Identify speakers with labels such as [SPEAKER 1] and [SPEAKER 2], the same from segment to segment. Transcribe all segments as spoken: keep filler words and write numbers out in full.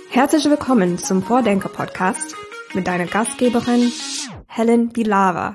[SPEAKER 1] Herzlich willkommen zum Vordenker-Podcast mit deiner Gastgeberin Helen Bilava.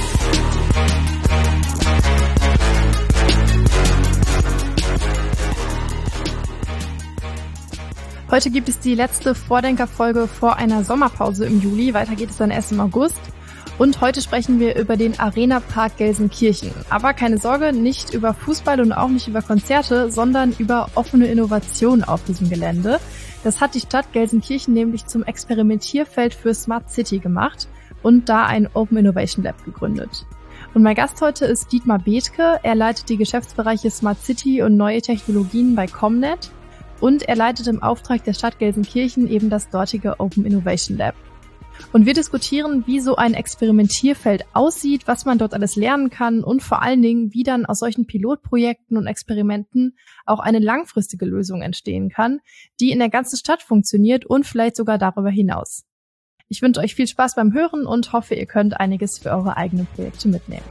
[SPEAKER 2] Heute gibt es die letzte Vordenker-Folge vor einer Sommerpause im Juli. Weiter geht es dann erst im August. Und heute sprechen wir über den Arena-Park Gelsenkirchen. Aber keine Sorge, nicht über Fußball und auch nicht über Konzerte, sondern über offene Innovation auf diesem Gelände. Das hat die Stadt Gelsenkirchen nämlich zum Experimentierfeld für Smart City gemacht und da ein Open Innovation Lab gegründet. Und mein Gast heute ist Dietmar Bethke. Er leitet die Geschäftsbereiche Smart City und neue Technologien bei Comnet. Und er leitet im Auftrag der Stadt Gelsenkirchen eben das dortige Open Innovation Lab. Und wir diskutieren, wie so ein Experimentierfeld aussieht, was man dort alles lernen kann und vor allen Dingen, wie dann aus solchen Pilotprojekten und Experimenten auch eine langfristige Lösung entstehen kann, die in der ganzen Stadt funktioniert und vielleicht sogar darüber hinaus. Ich wünsche euch viel Spaß beim Hören und hoffe, ihr könnt einiges für eure eigenen Projekte mitnehmen.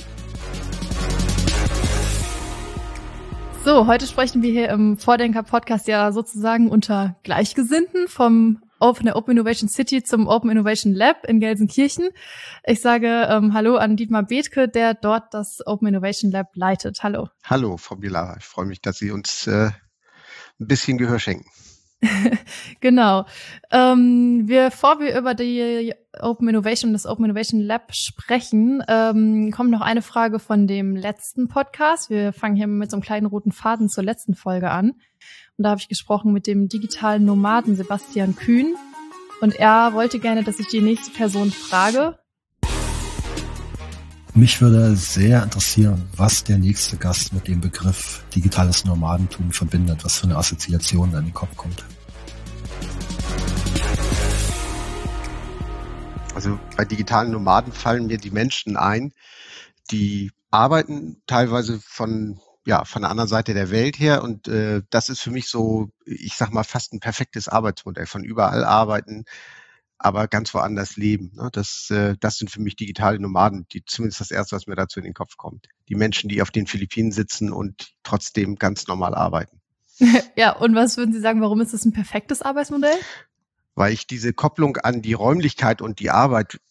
[SPEAKER 2] So, heute sprechen wir hier im Vordenker-Podcast ja sozusagen unter Gleichgesinnten vom von der Open Innovation City zum Open Innovation Lab in Gelsenkirchen. Ich sage ähm, Hallo an Dietmar Bethke, der dort das Open Innovation Lab leitet. Hallo.
[SPEAKER 3] Hallo, Frau Bilava. Ich freue mich, dass Sie uns äh, ein bisschen Gehör schenken.
[SPEAKER 2] Genau. Ähm, wir, bevor wir über die Open Innovation, das Open Innovation Lab sprechen, ähm, kommt noch eine Frage von dem letzten Podcast. Wir fangen hier mit so einem kleinen roten Faden zur letzten Folge an. Und da habe ich gesprochen mit dem digitalen Nomaden Sebastian Kühn. Und er wollte gerne, dass ich die nächste Person frage.
[SPEAKER 4] Mich würde sehr interessieren, was der nächste Gast mit dem Begriff digitales Nomadentum verbindet, was für eine Assoziation an den Kopf kommt.
[SPEAKER 3] Also bei digitalen Nomaden fallen mir die Menschen ein, die arbeiten teilweise von ja von der anderen Seite der Welt her und äh, das ist für mich so, ich sag mal, fast ein perfektes Arbeitsmodell, von überall arbeiten, aber ganz woanders leben. Ne? Das, äh, das sind für mich digitale Nomaden, die zumindest das Erste, was mir dazu in den Kopf kommt. Die Menschen, die auf den Philippinen sitzen und trotzdem ganz normal arbeiten.
[SPEAKER 2] Ja, und was würden Sie sagen, warum ist das ein perfektes Arbeitsmodell?
[SPEAKER 3] Weil ich diese Kopplung an die Räumlichkeit und die Arbeit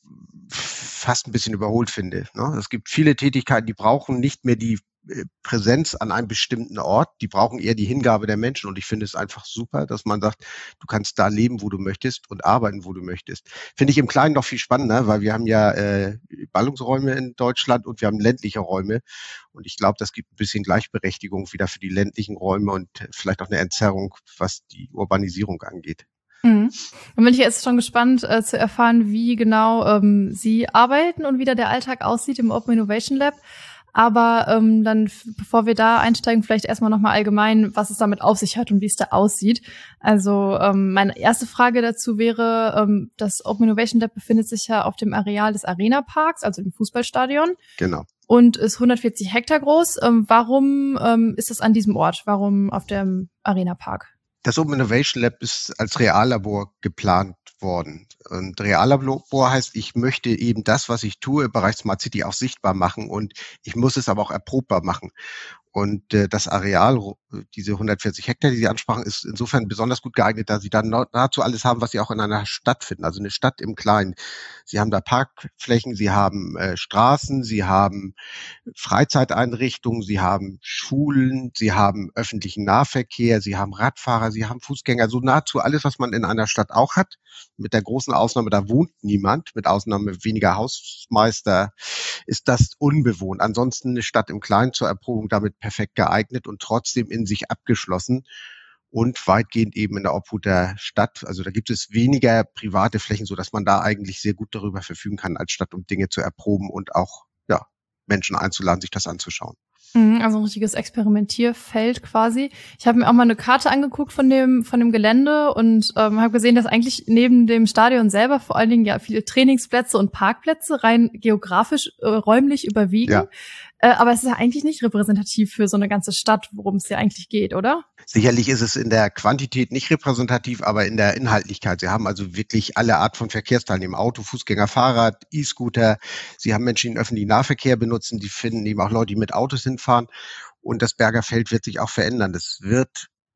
[SPEAKER 3] fast ein bisschen überholt finde. Ne? Es gibt viele Tätigkeiten, die brauchen nicht mehr die Präsenz an einem bestimmten Ort, die brauchen eher die Hingabe der Menschen und ich finde es einfach super, dass man sagt, du kannst da leben, wo du möchtest und arbeiten, wo du möchtest. Finde ich im Kleinen noch viel spannender, weil wir haben ja äh, Ballungsräume in Deutschland und wir haben ländliche Räume und ich glaube, das gibt ein bisschen Gleichberechtigung wieder für die ländlichen Räume und vielleicht auch eine Entzerrung, was die Urbanisierung angeht.
[SPEAKER 2] Mhm. Dann bin ich jetzt schon gespannt äh, zu erfahren, wie genau ähm, Sie arbeiten und wie da der Alltag aussieht im Open Innovation Lab. Aber ähm, dann, f- bevor wir da einsteigen, vielleicht erstmal nochmal allgemein, was es damit auf sich hat und wie es da aussieht. Also ähm, meine erste Frage dazu wäre, ähm, das Open Innovation Lab befindet sich ja auf dem Areal des Arena Parks, also dem Fußballstadion.
[SPEAKER 3] Genau.
[SPEAKER 2] Und ist hundertvierzig Hektar groß. Ähm, warum ähm, ist das an diesem Ort? Warum auf dem Arena Park?
[SPEAKER 3] Das Open Innovation Lab ist als Reallabor geplant worden. Und Reallabor heißt, ich möchte eben das, was ich tue im Bereich Smart City auch sichtbar machen und ich muss es aber auch erprobbar machen. Und äh, das Areal, diese hundertvierzig Hektar, die Sie ansprachen, ist insofern besonders gut geeignet, da Sie dann nahezu alles haben, was Sie auch in einer Stadt finden, also eine Stadt im Kleinen. Sie haben da Parkflächen, Sie haben äh, Straßen, Sie haben Freizeiteinrichtungen, Sie haben Schulen, Sie haben öffentlichen Nahverkehr, Sie haben Radfahrer, Sie haben Fußgänger, so nahezu alles, was man in einer Stadt auch hat. Mit der großen Ausnahme, da wohnt niemand, mit Ausnahme weniger Hausmeister, ist das unbewohnt. Ansonsten eine Stadt im Kleinen zur Erprobung damit perfekt geeignet und trotzdem in sich abgeschlossen und weitgehend eben in der Obhut der Stadt. Also da gibt es weniger private Flächen, so dass man da eigentlich sehr gut darüber verfügen kann als Stadt, um Dinge zu erproben und auch ja Menschen einzuladen, sich das anzuschauen.
[SPEAKER 2] Mhm, also ein richtiges Experimentierfeld quasi. Ich habe mir auch mal eine Karte angeguckt von dem von dem Gelände und ähm, habe gesehen, dass eigentlich neben dem Stadion selber vor allen Dingen ja viele Trainingsplätze und Parkplätze rein geografisch äh, räumlich überwiegen. Ja. Äh, aber es ist ja eigentlich nicht repräsentativ für so eine ganze Stadt, worum es ja eigentlich geht, oder?
[SPEAKER 3] Sicherlich ist es in der Quantität nicht repräsentativ, aber in der Inhaltlichkeit. Sie haben also wirklich alle Art von Verkehrsteilnehmern, Auto, Fußgänger, Fahrrad, E-Scooter. Sie haben Menschen, die den öffentlichen Nahverkehr benutzen. Die finden eben auch Leute, die mit Autos hinfahren. Und das Berger Feld wird sich auch verändern. Es wird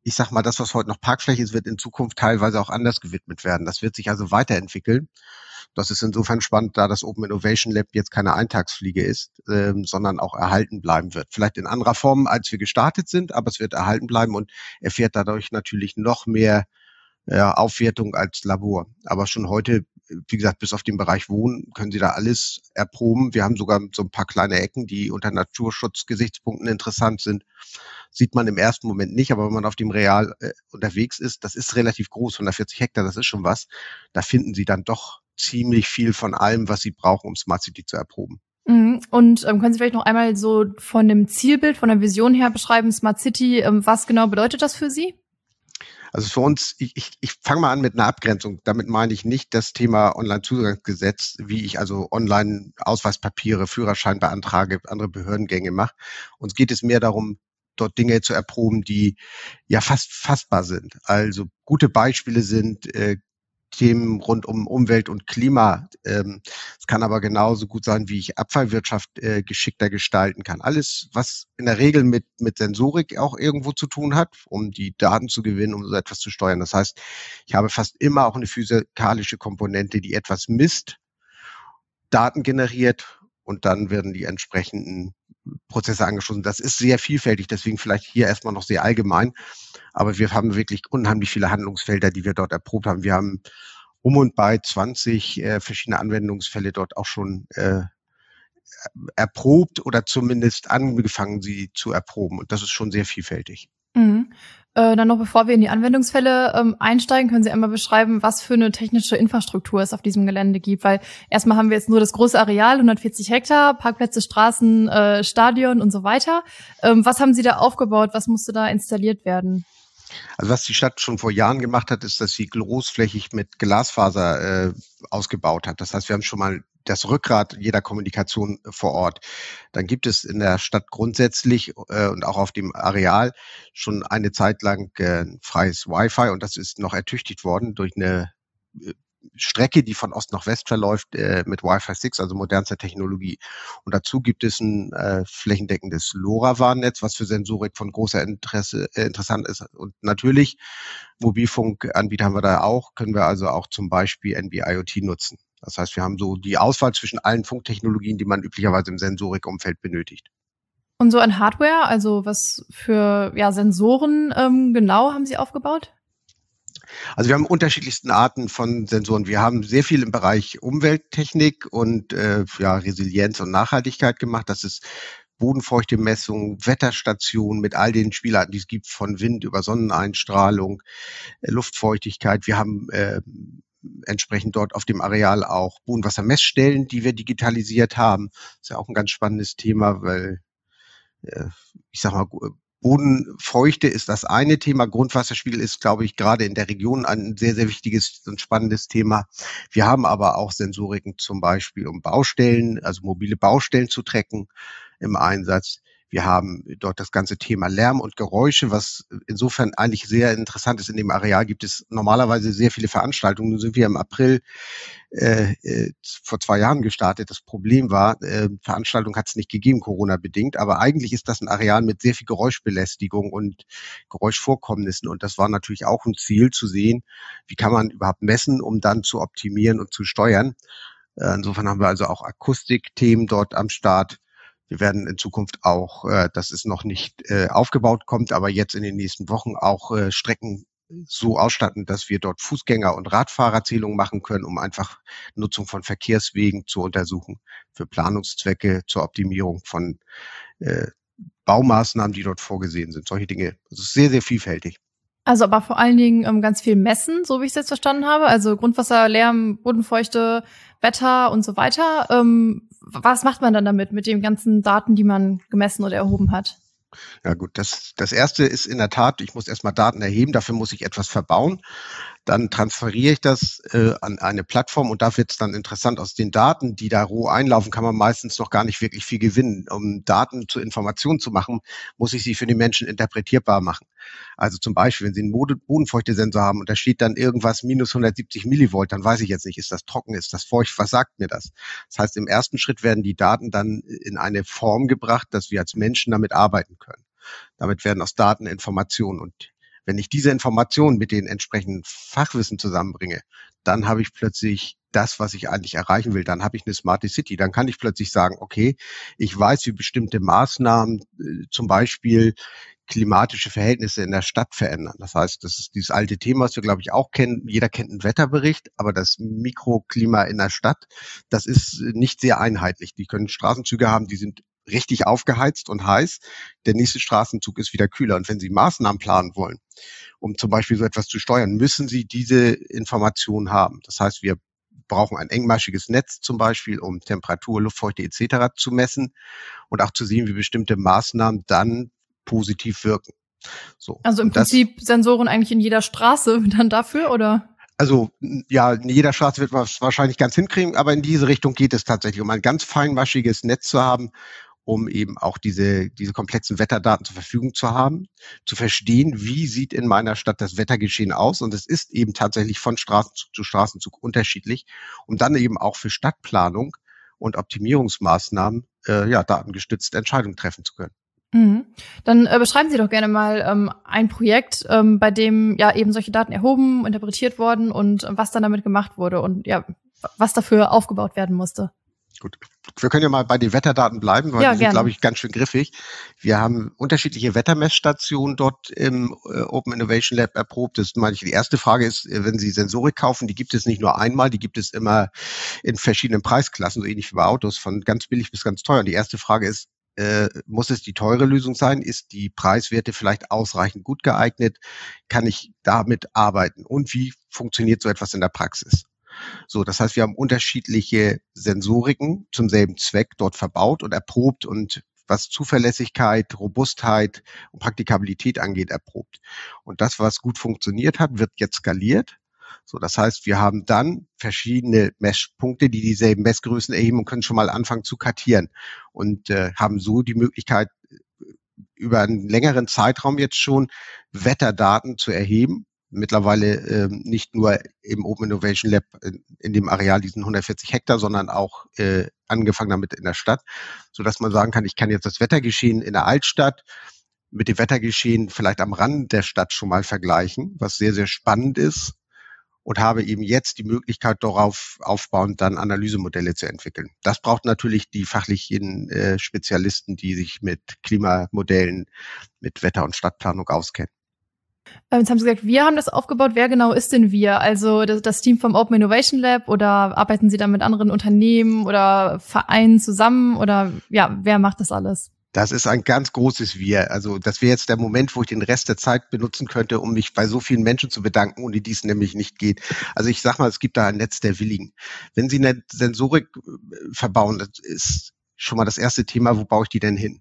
[SPEAKER 3] ich sag mal, das, was heute noch Parkfläche ist, wird in Zukunft teilweise auch anders gewidmet werden. Das wird sich also weiterentwickeln. Das ist insofern spannend, da das Open Innovation Lab jetzt keine Eintagsfliege ist, ähm, sondern auch erhalten bleiben wird. Vielleicht in anderer Form, als wir gestartet sind, aber es wird erhalten bleiben und erfährt dadurch natürlich noch mehr äh, Aufwertung als Labor. Aber schon heute, wie gesagt, bis auf den Bereich Wohnen können Sie da alles erproben. Wir haben sogar so ein paar kleine Ecken, die unter Naturschutzgesichtspunkten interessant sind. Sieht man im ersten Moment nicht, aber wenn man auf dem Real äh, unterwegs ist, das ist relativ groß, hundertvierzig Hektar, das ist schon was. Da finden Sie dann doch ziemlich viel von allem, was Sie brauchen, um Smart City zu erproben.
[SPEAKER 2] Mhm. Und ähm, können Sie vielleicht noch einmal so von dem Zielbild, von der Vision her beschreiben, Smart City, ähm, was genau bedeutet das für Sie?
[SPEAKER 3] Also für uns, ich, ich, ich fange mal an mit einer Abgrenzung. Damit meine ich nicht das Thema Online-Zugangsgesetz, wie ich also online Ausweispapiere, Führerschein beantrage, andere Behördengänge mache. Uns geht es mehr darum, dort Dinge zu erproben, die ja fast fassbar sind. Also gute Beispiele sind äh, Themen rund um Umwelt und Klima. Ähm, es kann aber genauso gut sein, wie ich Abfallwirtschaft äh, geschickter gestalten kann. Alles, was in der Regel mit mit Sensorik auch irgendwo zu tun hat, um die Daten zu gewinnen, um so etwas zu steuern. Das heißt, ich habe fast immer auch eine physikalische Komponente, die etwas misst, Daten generiert und dann werden die entsprechenden Prozesse angeschlossen. Das ist sehr vielfältig, deswegen vielleicht hier erstmal noch sehr allgemein. Aber wir haben wirklich unheimlich viele Handlungsfelder, die wir dort erprobt haben. Wir haben um und bei zwanzig äh, verschiedene Anwendungsfälle dort auch schon äh, erprobt oder zumindest angefangen, sie zu erproben. Und das ist schon sehr vielfältig.
[SPEAKER 2] Mhm. Äh, dann noch, bevor wir in die Anwendungsfälle ähm, einsteigen, können Sie einmal beschreiben, was für eine technische Infrastruktur es auf diesem Gelände gibt. Weil erstmal haben wir jetzt nur das große Areal, hundertvierzig Hektar, Parkplätze, Straßen, äh, Stadion und so weiter. Ähm, was haben Sie da aufgebaut? Was musste da installiert werden?
[SPEAKER 3] Also was die Stadt schon vor Jahren gemacht hat, ist, dass sie großflächig mit Glasfaser äh, ausgebaut hat. Das heißt, wir haben schon mal das Rückgrat jeder Kommunikation vor Ort. Dann gibt es in der Stadt grundsätzlich äh, und auch auf dem Areal schon eine Zeit lang äh, freies Wi-Fi und das ist noch ertüchtigt worden durch eine äh, Strecke, die von Ost nach West verläuft, äh, mit Wi-Fi sechs, also modernster Technologie. Und dazu gibt es ein äh, flächendeckendes LoRaWAN-Netz, was für Sensorik von großer Interesse äh, interessant ist. Und natürlich, Mobilfunkanbieter haben wir da auch, können wir also auch zum Beispiel N B-IoT nutzen. Das heißt, wir haben so die Auswahl zwischen allen Funktechnologien, die man üblicherweise im Sensorikumfeld benötigt.
[SPEAKER 2] Und so an Hardware, also was für ja, Sensoren ähm, genau haben Sie aufgebaut?
[SPEAKER 3] Also wir haben unterschiedlichsten Arten von Sensoren. Wir haben sehr viel im Bereich Umwelttechnik und äh, ja, Resilienz und Nachhaltigkeit gemacht. Das ist Bodenfeuchtemessung, Wetterstation mit all den Spielarten, die es gibt, von Wind über Sonneneinstrahlung, äh, Luftfeuchtigkeit. Wir haben äh, entsprechend dort auf dem Areal auch Bodenwassermessstellen, die wir digitalisiert haben. Das ist ja auch ein ganz spannendes Thema, weil äh, ich sag mal, Bodenfeuchte ist das eine Thema. Grundwasserspiegel ist, glaube ich, gerade in der Region ein sehr, sehr wichtiges und spannendes Thema. Wir haben aber auch Sensoriken zum Beispiel, um Baustellen, also mobile Baustellen zu tracken im Einsatz. Wir haben dort das ganze Thema Lärm und Geräusche, was insofern eigentlich sehr interessant ist. In dem Areal gibt es normalerweise sehr viele Veranstaltungen. Nun sind wir im April äh, äh, vor zwei Jahren gestartet. Das Problem war, äh, Veranstaltung hat es nicht gegeben, Corona-bedingt. Aber eigentlich ist das ein Areal mit sehr viel Geräuschbelästigung und Geräuschvorkommnissen. Und das war natürlich auch ein Ziel zu sehen, wie kann man überhaupt messen, um dann zu optimieren und zu steuern. Äh, insofern haben wir also auch Akustikthemen dort am Start. Wir werden in Zukunft auch, äh, das ist noch nicht äh, aufgebaut, kommt aber jetzt in den nächsten Wochen auch äh, Strecken so ausstatten, dass wir dort Fußgänger- und Radfahrerzählungen machen können, um einfach Nutzung von Verkehrswegen zu untersuchen für Planungszwecke, zur Optimierung von äh, Baumaßnahmen, die dort vorgesehen sind. Solche Dinge. Das ist sehr, sehr vielfältig.
[SPEAKER 2] Also aber vor allen Dingen ähm, ganz viel messen, so wie ich es jetzt verstanden habe. Also Grundwasser, Lärm, Bodenfeuchte, Wetter und so weiter. Ähm, was macht man dann damit, mit den ganzen Daten, die man gemessen oder erhoben hat?
[SPEAKER 3] Ja gut, das, das erste ist in der Tat, ich muss erstmal Daten erheben, dafür muss ich etwas verbauen. Dann transferiere ich das äh, an eine Plattform und da wird es dann interessant. Aus den Daten, die da roh einlaufen, kann man meistens noch gar nicht wirklich viel gewinnen. Um Daten zur Information zu machen, muss ich sie für die Menschen interpretierbar machen. Also zum Beispiel, wenn Sie einen Bodenfeuchtesensor haben und da steht dann irgendwas minus hundertsiebzig Millivolt, dann weiß ich jetzt nicht, ist das trocken, ist das feucht, was sagt mir das? Das heißt, im ersten Schritt werden die Daten dann in eine Form gebracht, dass wir als Menschen damit arbeiten können. Damit werden aus Daten Informationen und Wenn ich diese Informationen mit den entsprechenden Fachwissen zusammenbringe, dann habe ich plötzlich das, was ich eigentlich erreichen will. Dann habe ich eine Smart City. Dann kann ich plötzlich sagen, okay, ich weiß, wie bestimmte Maßnahmen, äh, zum Beispiel klimatische Verhältnisse in der Stadt verändern. Das heißt, das ist dieses alte Thema, was wir, glaube ich, auch kennen. Jeder kennt einen Wetterbericht, aber das Mikroklima in der Stadt, das ist nicht sehr einheitlich. Die können Straßenzüge haben, die sind richtig aufgeheizt und heiß. Der nächste Straßenzug ist wieder kühler. Und wenn Sie Maßnahmen planen wollen, um zum Beispiel so etwas zu steuern, müssen Sie diese Informationen haben. Das heißt, wir brauchen ein engmaschiges Netz zum Beispiel, um Temperatur, Luftfeuchte et cetera zu messen und auch zu sehen, wie bestimmte Maßnahmen dann positiv wirken. So.
[SPEAKER 2] Also im Prinzip das, Sensoren eigentlich in jeder Straße dann dafür, oder?
[SPEAKER 3] Also ja, in jeder Straße wird man es wahrscheinlich ganz hinkriegen, aber in diese Richtung geht es tatsächlich, um ein ganz feinmaschiges Netz zu haben, um eben auch diese diese komplexen Wetterdaten zur Verfügung zu haben, zu verstehen, wie sieht in meiner Stadt das Wettergeschehen aus. Und es ist eben tatsächlich von Straßenzug zu Straßenzug unterschiedlich, um dann eben auch für Stadtplanung und Optimierungsmaßnahmen äh, ja datengestützt Entscheidungen treffen zu können.
[SPEAKER 2] Mhm. Dann äh, beschreiben Sie doch gerne mal ähm, ein Projekt, ähm, bei dem ja eben solche Daten erhoben, interpretiert wurden und äh, was dann damit gemacht wurde und ja, was dafür aufgebaut werden musste.
[SPEAKER 3] Gut, wir können ja mal bei den Wetterdaten bleiben, weil
[SPEAKER 2] ja,
[SPEAKER 3] die sind, glaube ich, ganz schön griffig. Wir haben unterschiedliche Wettermessstationen dort im äh, Open Innovation Lab erprobt. Das meine ich, die erste Frage ist, wenn Sie Sensorik kaufen, die gibt es nicht nur einmal, die gibt es immer in verschiedenen Preisklassen, so ähnlich wie bei Autos, von ganz billig bis ganz teuer. Und die erste Frage ist, Äh, muss es die teure Lösung sein? Ist die Preiswerte vielleicht ausreichend gut geeignet? Kann ich damit arbeiten? Und wie funktioniert so etwas in der Praxis? So, das heißt, wir haben unterschiedliche Sensoriken zum selben Zweck dort verbaut und erprobt und was Zuverlässigkeit, Robustheit und Praktikabilität angeht, erprobt. Und das, was gut funktioniert hat, wird jetzt skaliert. So, das heißt, wir haben dann verschiedene Messpunkte, die dieselben Messgrößen erheben und können schon mal anfangen zu kartieren und äh, haben so die Möglichkeit, über einen längeren Zeitraum jetzt schon Wetterdaten zu erheben. Mittlerweile äh, nicht nur im Open Innovation Lab in, in dem Areal, diesen hundertvierzig Hektar, sondern auch äh, angefangen damit in der Stadt, so dass man sagen kann, ich kann jetzt das Wettergeschehen in der Altstadt mit dem Wettergeschehen vielleicht am Rand der Stadt schon mal vergleichen, was sehr, sehr spannend ist. Und habe eben jetzt die Möglichkeit, darauf aufbauend dann Analysemodelle zu entwickeln. Das braucht natürlich die fachlichen äh, Spezialisten, die sich mit Klimamodellen, mit Wetter- und Stadtplanung auskennen.
[SPEAKER 2] Jetzt haben Sie gesagt, wir haben das aufgebaut. Wer genau ist denn wir? Also das, das Team vom Open Innovation Lab oder arbeiten Sie da mit anderen Unternehmen oder Vereinen zusammen oder ja, wer macht das alles?
[SPEAKER 3] Das ist ein ganz großes Wir. Also das wäre jetzt der Moment, wo ich den Rest der Zeit benutzen könnte, um mich bei so vielen Menschen zu bedanken, ohne die es nämlich nicht geht. Also ich sag mal, es gibt da ein Netz der Willigen. Wenn Sie eine Sensorik verbauen, das ist schon mal das erste Thema, wo baue ich die denn hin?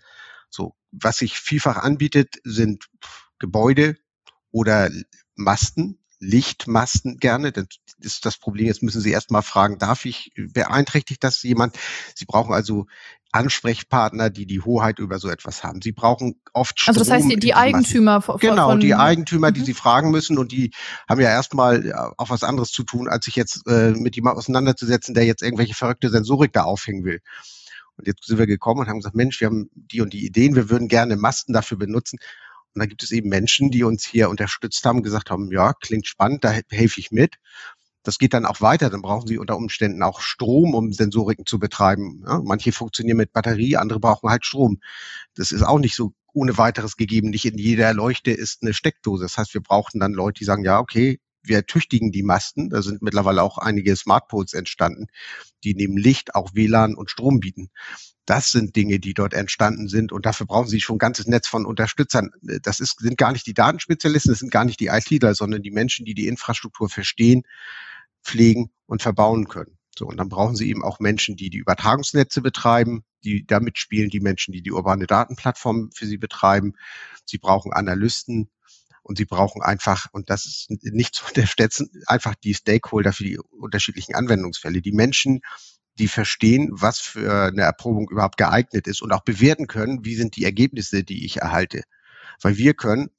[SPEAKER 3] So, was sich vielfach anbietet, sind Gebäude oder Masten, Lichtmasten gerne. Das ist das Problem. Jetzt müssen Sie erst mal fragen, darf ich, beeinträchtigt das jemand? Sie brauchen also Ansprechpartner, die die Hoheit über so etwas haben. Sie brauchen oft Strom.
[SPEAKER 2] Also das heißt, die, die Eigentümer
[SPEAKER 3] von, Genau, von, die Eigentümer, die
[SPEAKER 2] mhm.
[SPEAKER 3] Sie fragen müssen und die haben ja erstmal auch was anderes zu tun, als sich jetzt äh, mit jemandem auseinanderzusetzen, der jetzt irgendwelche verrückte Sensorik da aufhängen will. Und jetzt sind wir gekommen und haben gesagt, Mensch, wir haben die und die Ideen, wir würden gerne Masten dafür benutzen. Und da gibt es eben Menschen, die uns hier unterstützt haben, gesagt haben, ja, klingt spannend, da helfe ich mit. Das geht dann auch weiter. Dann brauchen Sie unter Umständen auch Strom, um Sensoriken zu betreiben. Ja, manche funktionieren mit Batterie, andere brauchen halt Strom. Das ist auch nicht so ohne weiteres gegeben. Nicht in jeder Leuchte ist eine Steckdose. Das heißt, wir brauchten dann Leute, die sagen, ja, okay, wir ertüchtigen die Masten. Da sind mittlerweile auch einige Smartpoles entstanden, die neben Licht auch W L A N und Strom bieten. Das sind Dinge, die dort entstanden sind. Und dafür brauchen Sie schon ein ganzes Netz von Unterstützern. Das ist, sind gar nicht die Datenspezialisten, das sind gar nicht die ITler, sondern die Menschen, die die Infrastruktur verstehen, pflegen und verbauen können. So, und dann brauchen Sie eben auch Menschen, die die Übertragungsnetze betreiben, die damit spielen, die Menschen, die die urbane Datenplattform für Sie betreiben. Sie brauchen Analysten und Sie brauchen einfach, und das ist nicht zu unterschätzen, einfach die Stakeholder für die unterschiedlichen Anwendungsfälle. Die Menschen, die verstehen, was für eine Erprobung überhaupt geeignet ist und auch bewerten können, wie sind die Ergebnisse, die ich erhalte. Weil wir können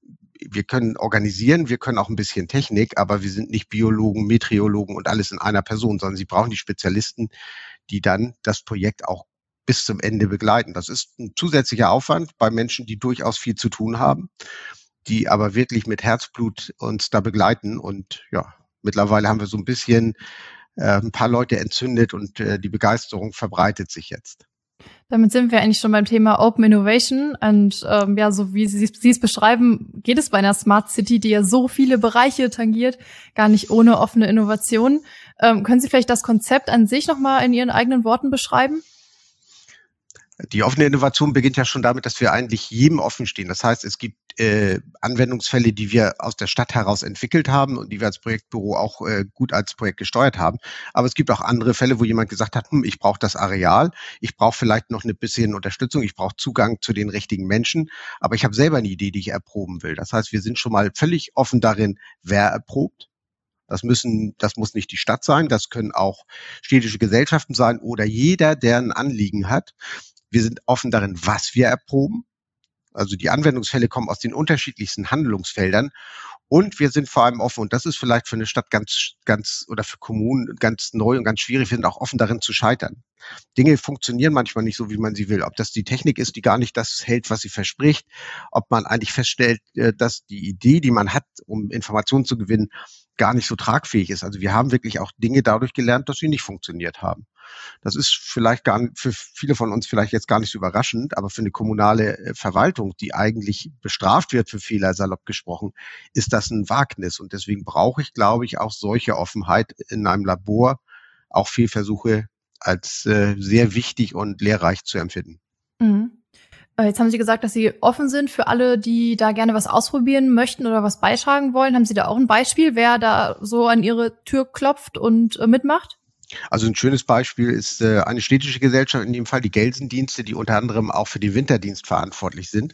[SPEAKER 3] Wir können organisieren, wir können auch ein bisschen Technik, aber wir sind nicht Biologen, Meteorologen und alles in einer Person, sondern Sie brauchen die Spezialisten, die dann das Projekt auch bis zum Ende begleiten. Das ist ein zusätzlicher Aufwand bei Menschen, die durchaus viel zu tun haben, die aber wirklich mit Herzblut uns da begleiten. Und ja, mittlerweile haben wir so ein bisschen äh, ein paar Leute entzündet und äh, die Begeisterung verbreitet sich jetzt.
[SPEAKER 2] Damit sind wir eigentlich schon beim Thema Open Innovation. Und ähm, ja, so wie Sie, Sie es beschreiben, geht es bei einer Smart City, die ja so viele Bereiche tangiert, gar nicht ohne offene Innovation. Ähm, können Sie vielleicht das Konzept an sich nochmal in Ihren eigenen Worten beschreiben?
[SPEAKER 3] Die offene Innovation beginnt ja schon damit, dass wir eigentlich jedem offen stehen. Das heißt, es gibt äh, Anwendungsfälle, die wir aus der Stadt heraus entwickelt haben und die wir als Projektbüro auch äh, gut als Projekt gesteuert haben. Aber es gibt auch andere Fälle, wo jemand gesagt hat, hm, ich brauche das Areal, ich brauche vielleicht noch eine bisschen Unterstützung, ich brauche Zugang zu den richtigen Menschen, aber ich habe selber eine Idee, die ich erproben will. Das heißt, wir sind schon mal völlig offen darin, wer erprobt. Das müssen, das muss nicht die Stadt sein, das können auch städtische Gesellschaften sein oder jeder, der ein Anliegen hat. Wir sind offen darin, was wir erproben. Also die Anwendungsfälle kommen aus den unterschiedlichsten Handlungsfeldern. Und wir sind vor allem offen, und das ist vielleicht für eine Stadt ganz, ganz, oder für Kommunen ganz neu und ganz schwierig, wir sind auch offen darin zu scheitern. Dinge funktionieren manchmal nicht so, wie man sie will. Ob das die Technik ist, die gar nicht das hält, was sie verspricht. Ob man eigentlich feststellt, dass die Idee, die man hat, um Informationen zu gewinnen, gar nicht so tragfähig ist. Also wir haben wirklich auch Dinge dadurch gelernt, dass sie nicht funktioniert haben. Das ist vielleicht gar nicht, für viele von uns vielleicht jetzt gar nicht so überraschend, aber für eine kommunale Verwaltung, die eigentlich bestraft wird für Fehler, salopp gesprochen, ist das ein Wagnis. Und deswegen brauche ich, glaube ich, auch solche Offenheit in einem Labor, auch Fehlversuche als äh, sehr wichtig und lehrreich zu empfinden.
[SPEAKER 2] Mhm. Jetzt haben Sie gesagt, dass Sie offen sind für alle, die da gerne was ausprobieren möchten oder was beitragen wollen. Haben Sie da auch ein Beispiel, wer da so an Ihre Tür klopft und äh, mitmacht?
[SPEAKER 3] Also ein schönes Beispiel ist äh, eine städtische Gesellschaft, in dem Fall die Gelsendienste, die unter anderem auch für den Winterdienst verantwortlich sind.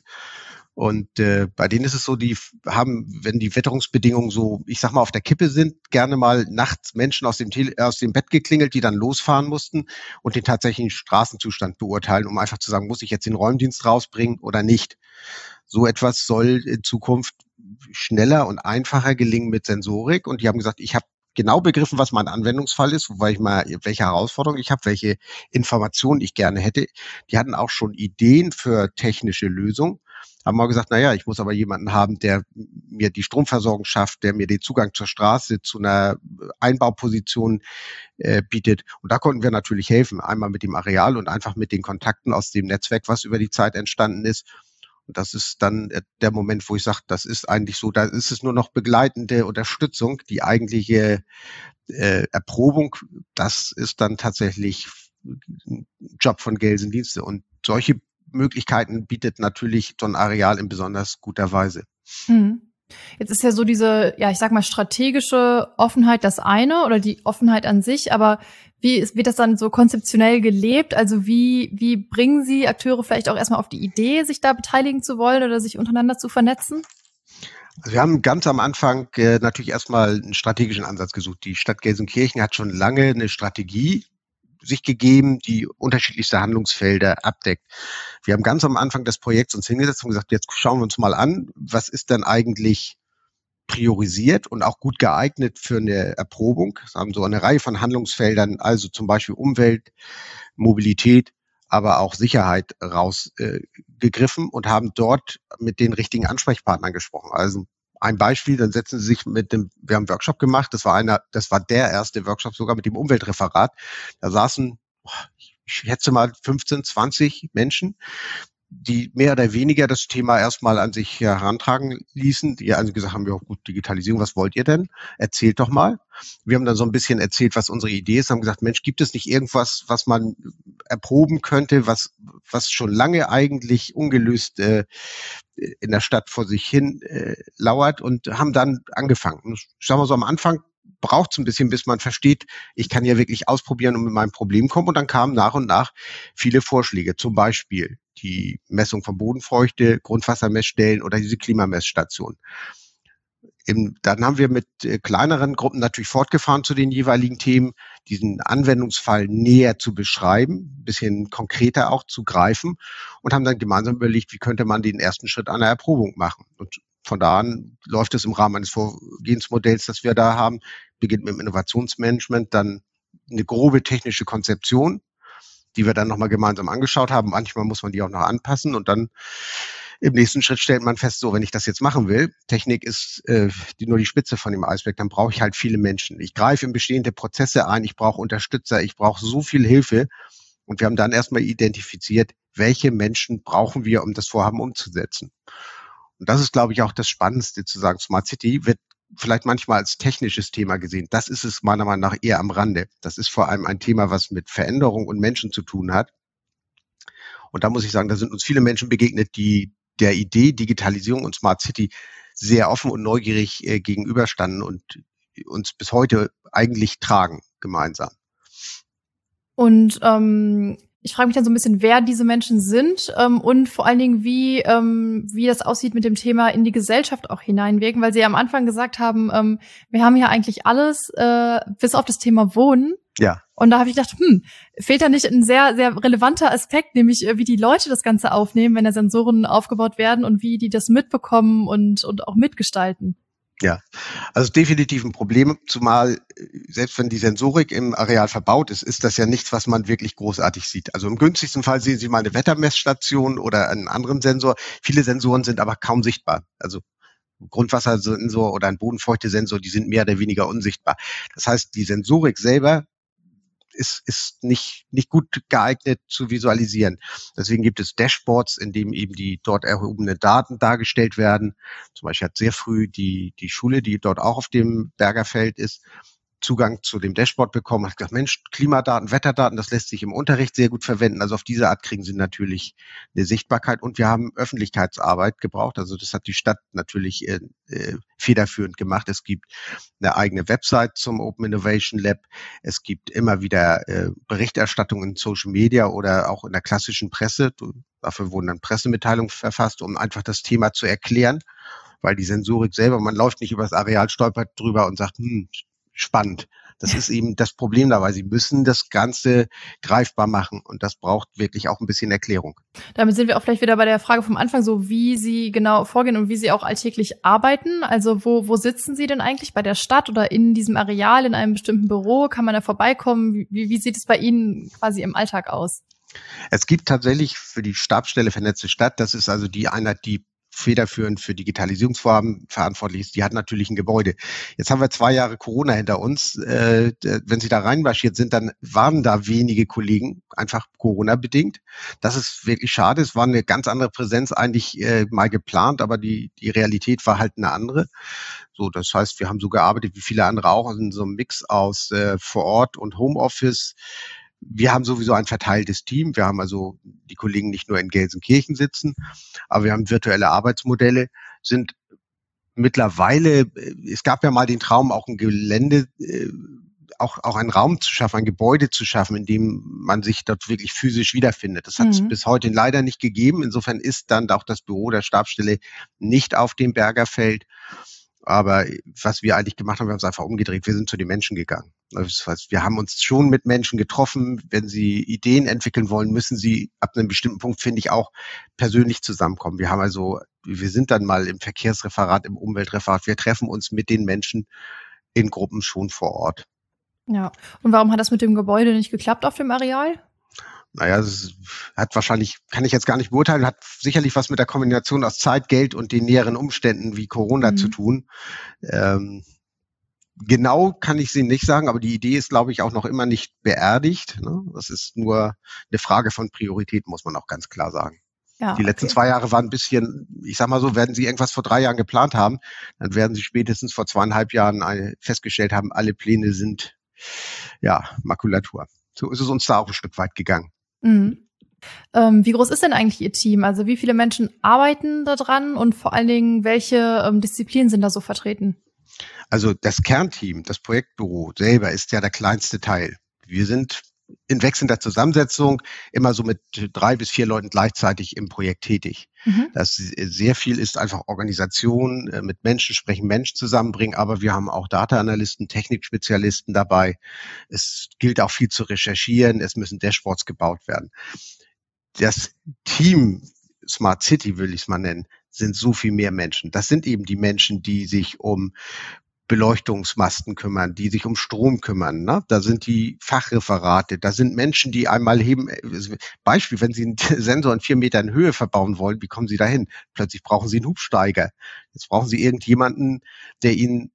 [SPEAKER 3] Und äh, bei denen ist es so, die haben, wenn die Witterungsbedingungen so, ich sag mal, auf der Kippe sind, gerne mal nachts Menschen aus dem, Tele- aus dem Bett geklingelt, die dann losfahren mussten und den tatsächlichen Straßenzustand beurteilen, um einfach zu sagen, muss ich jetzt den Räumdienst rausbringen oder nicht. So etwas soll in Zukunft schneller und einfacher gelingen mit Sensorik. Und die haben gesagt, ich habe genau begriffen, was mein Anwendungsfall ist, wobei ich mal, welche Herausforderungen ich habe, welche Informationen ich gerne hätte. Die hatten auch schon Ideen für technische Lösungen, haben mal gesagt, naja, ich muss aber jemanden haben, der mir die Stromversorgung schafft, der mir den Zugang zur Straße, zu einer Einbauposition äh, bietet. Und da konnten wir natürlich helfen, einmal mit dem Areal und einfach mit den Kontakten aus dem Netzwerk, was über die Zeit entstanden ist. Und das ist dann der Moment, wo ich sage, das ist eigentlich so, da ist es nur noch begleitende Unterstützung. Die eigentliche äh, Erprobung, das ist dann tatsächlich ein Job von Gelsendienste. Und solche Möglichkeiten bietet natürlich so ein Areal in besonders guter Weise.
[SPEAKER 2] Hm. Jetzt ist ja so diese, ja, ich sag mal, strategische Offenheit das eine oder die Offenheit an sich, aber wie ist, wird das dann so konzeptionell gelebt? Also wie, wie bringen Sie Akteure vielleicht auch erstmal auf die Idee, sich da beteiligen zu wollen oder sich untereinander zu vernetzen?
[SPEAKER 3] Also wir haben ganz am Anfang äh, natürlich erstmal einen strategischen Ansatz gesucht. Die Stadt Gelsenkirchen hat schon lange eine Strategie sich gegeben, die unterschiedlichste Handlungsfelder abdeckt. Wir haben ganz am Anfang des Projekts uns hingesetzt und gesagt, jetzt schauen wir uns mal an, was ist denn eigentlich priorisiert und auch gut geeignet für eine Erprobung. Wir haben so eine Reihe von Handlungsfeldern, also zum Beispiel Umwelt, Mobilität, aber auch Sicherheit rausgegriffen äh, und haben dort mit den richtigen Ansprechpartnern gesprochen. Also ein Beispiel, dann setzen Sie sich mit dem, wir haben einen Workshop gemacht, das war einer, das war der erste Workshop sogar mit dem Umweltreferat. Da saßen, ich schätze mal fünfzehn, zwanzig Menschen, die mehr oder weniger das Thema erstmal an sich herantragen ließen. Die also gesagt haben, ja gut, Digitalisierung, was wollt ihr denn? Erzählt doch mal. Wir haben dann so ein bisschen erzählt, was unsere Idee ist, haben gesagt, Mensch, gibt es nicht irgendwas, was man erproben könnte, was was schon lange eigentlich ungelöst äh, in der Stadt vor sich hin äh, lauert, und haben dann angefangen. Sagen wir so, am Anfang braucht es ein bisschen, bis man versteht, ich kann ja wirklich ausprobieren und mit meinem Problem kommen. Und dann kamen nach und nach viele Vorschläge, zum Beispiel die Messung von Bodenfeuchte, Grundwassermessstellen oder diese Klimamessstation. Im, dann haben wir mit äh, kleineren Gruppen natürlich fortgefahren zu den jeweiligen Themen, diesen Anwendungsfall näher zu beschreiben, ein bisschen konkreter auch zu greifen, und haben dann gemeinsam überlegt, wie könnte man den ersten Schritt einer Erprobung machen. Und von da an läuft es im Rahmen eines Vorgehensmodells, das wir da haben, beginnt mit dem Innovationsmanagement, dann eine grobe technische Konzeption, die wir dann nochmal gemeinsam angeschaut haben. Manchmal muss man die auch noch anpassen, und dann Im nächsten Schritt stellt man fest, so, wenn ich das jetzt machen will, Technik ist äh, die, nur die Spitze von dem Eisberg, dann brauche ich halt viele Menschen. Ich greife in bestehende Prozesse ein, ich brauche Unterstützer, ich brauche so viel Hilfe. Und wir haben dann erstmal identifiziert, welche Menschen brauchen wir, um das Vorhaben umzusetzen. Und das ist, glaube ich, auch das Spannendste zu sagen. Smart City wird vielleicht manchmal als technisches Thema gesehen. Das ist es meiner Meinung nach eher am Rande. Das ist vor allem ein Thema, was mit Veränderung und Menschen zu tun hat. Und da muss ich sagen, da sind uns viele Menschen begegnet, die der Idee Digitalisierung und Smart City sehr offen und neugierig äh, gegenüberstanden und uns bis heute eigentlich tragen gemeinsam.
[SPEAKER 2] Und ähm, ich frage mich dann so ein bisschen, wer diese Menschen sind ähm, und vor allen Dingen, wie ähm, wie das aussieht mit dem Thema in die Gesellschaft auch hineinwirken, weil Sie ja am Anfang gesagt haben, ähm, wir haben ja eigentlich alles, äh, bis auf das Thema Wohnen.
[SPEAKER 3] Ja.
[SPEAKER 2] Und da habe ich gedacht, hm, fehlt da nicht ein sehr, sehr relevanter Aspekt, nämlich äh, wie die Leute das Ganze aufnehmen, wenn da Sensoren aufgebaut werden und wie die das mitbekommen und und auch mitgestalten.
[SPEAKER 3] Ja, also definitiv ein Problem, zumal selbst wenn die Sensorik im Areal verbaut ist, ist das ja nichts, was man wirklich großartig sieht. Also im günstigsten Fall sehen Sie mal eine Wettermessstation oder einen anderen Sensor. Viele Sensoren sind aber kaum sichtbar. Also Grundwassersensor oder ein Bodenfeuchtesensor, die sind mehr oder weniger unsichtbar. Das heißt, die Sensorik selber ist, ist nicht, nicht gut geeignet zu visualisieren. Deswegen gibt es Dashboards, in denen eben die dort erhobenen Daten dargestellt werden. Zum Beispiel hat sehr früh die, die Schule, die dort auch auf dem Bergerfeld ist, Zugang zu dem Dashboard bekommen, hat gesagt, Mensch, Klimadaten, Wetterdaten, das lässt sich im Unterricht sehr gut verwenden. Also auf diese Art kriegen sie natürlich eine Sichtbarkeit und wir haben Öffentlichkeitsarbeit gebraucht. Also das hat die Stadt natürlich äh, äh, federführend gemacht. Es gibt eine eigene Website zum Open Innovation Lab. Es gibt immer wieder äh, Berichterstattungen in Social Media oder auch in der klassischen Presse. Dafür wurden dann Pressemitteilungen verfasst, um einfach das Thema zu erklären, weil die Sensorik selber, man läuft nicht über das Areal, stolpert drüber und sagt, hm, spannend. Das ist eben das Problem dabei. Sie müssen das Ganze greifbar machen und das braucht wirklich auch ein bisschen Erklärung.
[SPEAKER 2] Damit sind wir auch vielleicht wieder bei der Frage vom Anfang, so wie Sie genau vorgehen und wie Sie auch alltäglich arbeiten. Also wo wo sitzen Sie denn eigentlich? Bei der Stadt oder in diesem Areal, in einem bestimmten Büro? Kann man da vorbeikommen? Wie, wie sieht es bei Ihnen quasi im Alltag aus?
[SPEAKER 3] Es gibt tatsächlich für die Stabsstelle Vernetzte Stadt, das ist also die Einheit, die federführend für Digitalisierungsvorhaben verantwortlich ist, die hat natürlich ein Gebäude. Jetzt haben wir zwei Jahre Corona hinter uns. Äh, wenn Sie da reinmarschiert sind, dann waren da wenige Kollegen, einfach Corona-bedingt. Das ist wirklich schade. Es war eine ganz andere Präsenz eigentlich äh, mal geplant, aber die, die Realität war halt eine andere. So, das heißt, wir haben so gearbeitet wie viele andere auch, in so einem Mix aus äh, vor Ort und Homeoffice. Wir haben sowieso ein verteiltes Team. Wir haben also die Kollegen nicht nur in Gelsenkirchen sitzen, aber wir haben virtuelle Arbeitsmodelle, sind mittlerweile, es gab ja mal den Traum, auch ein Gelände, auch, auch einen Raum zu schaffen, ein Gebäude zu schaffen, in dem man sich dort wirklich physisch wiederfindet. Das hat es mhm. bis heute leider nicht gegeben. Insofern ist dann auch das Büro der Stabsstelle nicht auf dem Bergerfeld. Aber was wir eigentlich gemacht haben, wir haben uns einfach umgedreht. Wir sind zu den Menschen gegangen. Das heißt, wir haben uns schon mit Menschen getroffen. Wenn sie Ideen entwickeln wollen, müssen sie ab einem bestimmten Punkt, finde ich, auch persönlich zusammenkommen. Wir haben also, wir sind dann mal im Verkehrsreferat, im Umweltreferat. Wir treffen uns mit den Menschen in Gruppen schon vor Ort.
[SPEAKER 2] Ja. Und warum hat das mit dem Gebäude nicht geklappt auf dem Areal?
[SPEAKER 3] Naja, es hat wahrscheinlich, kann ich jetzt gar nicht beurteilen, hat sicherlich was mit der Kombination aus Zeit, Geld und den näheren Umständen wie Corona mhm. zu tun. Ähm, genau kann ich sie nicht sagen, aber die Idee ist, glaube ich, auch noch immer nicht beerdigt. Ne? Das ist nur eine Frage von Priorität, muss man auch ganz klar sagen. Ja, die letzten okay. zwei Jahre waren ein bisschen, ich sag mal so, werden Sie irgendwas vor drei Jahren geplant haben, dann werden Sie spätestens vor zweieinhalb Jahren festgestellt haben, alle Pläne sind, ja, Makulatur. So ist es uns da auch ein Stück weit gegangen.
[SPEAKER 2] Mhm. Ähm, wie groß ist denn eigentlich Ihr Team? Also wie viele Menschen arbeiten da dran und vor allen Dingen, welche ähm, Disziplinen sind da so vertreten?
[SPEAKER 3] Also das Kernteam, das Projektbüro selber ist ja der kleinste Teil. Wir sind in wechselnder Zusammensetzung immer so mit drei bis vier Leuten gleichzeitig im Projekt tätig. Mhm. Das sehr viel ist einfach Organisation, mit Menschen sprechen, Menschen zusammenbringen, aber wir haben auch Data-Analysten, Technikspezialisten dabei. Es gilt auch viel zu recherchieren, es müssen Dashboards gebaut werden. Das Team Smart City, will ich es mal nennen, sind so viel mehr Menschen. Das sind eben die Menschen, die sich um Beleuchtungsmasten kümmern, die sich um Strom kümmern. Ne? Da sind die Fachreferate, da sind Menschen, die einmal heben. Beispiel, wenn Sie einen Sensor in vier Metern Höhe verbauen wollen, wie kommen Sie dahin? Plötzlich brauchen Sie einen Hubsteiger. Jetzt brauchen Sie irgendjemanden, der Ihnen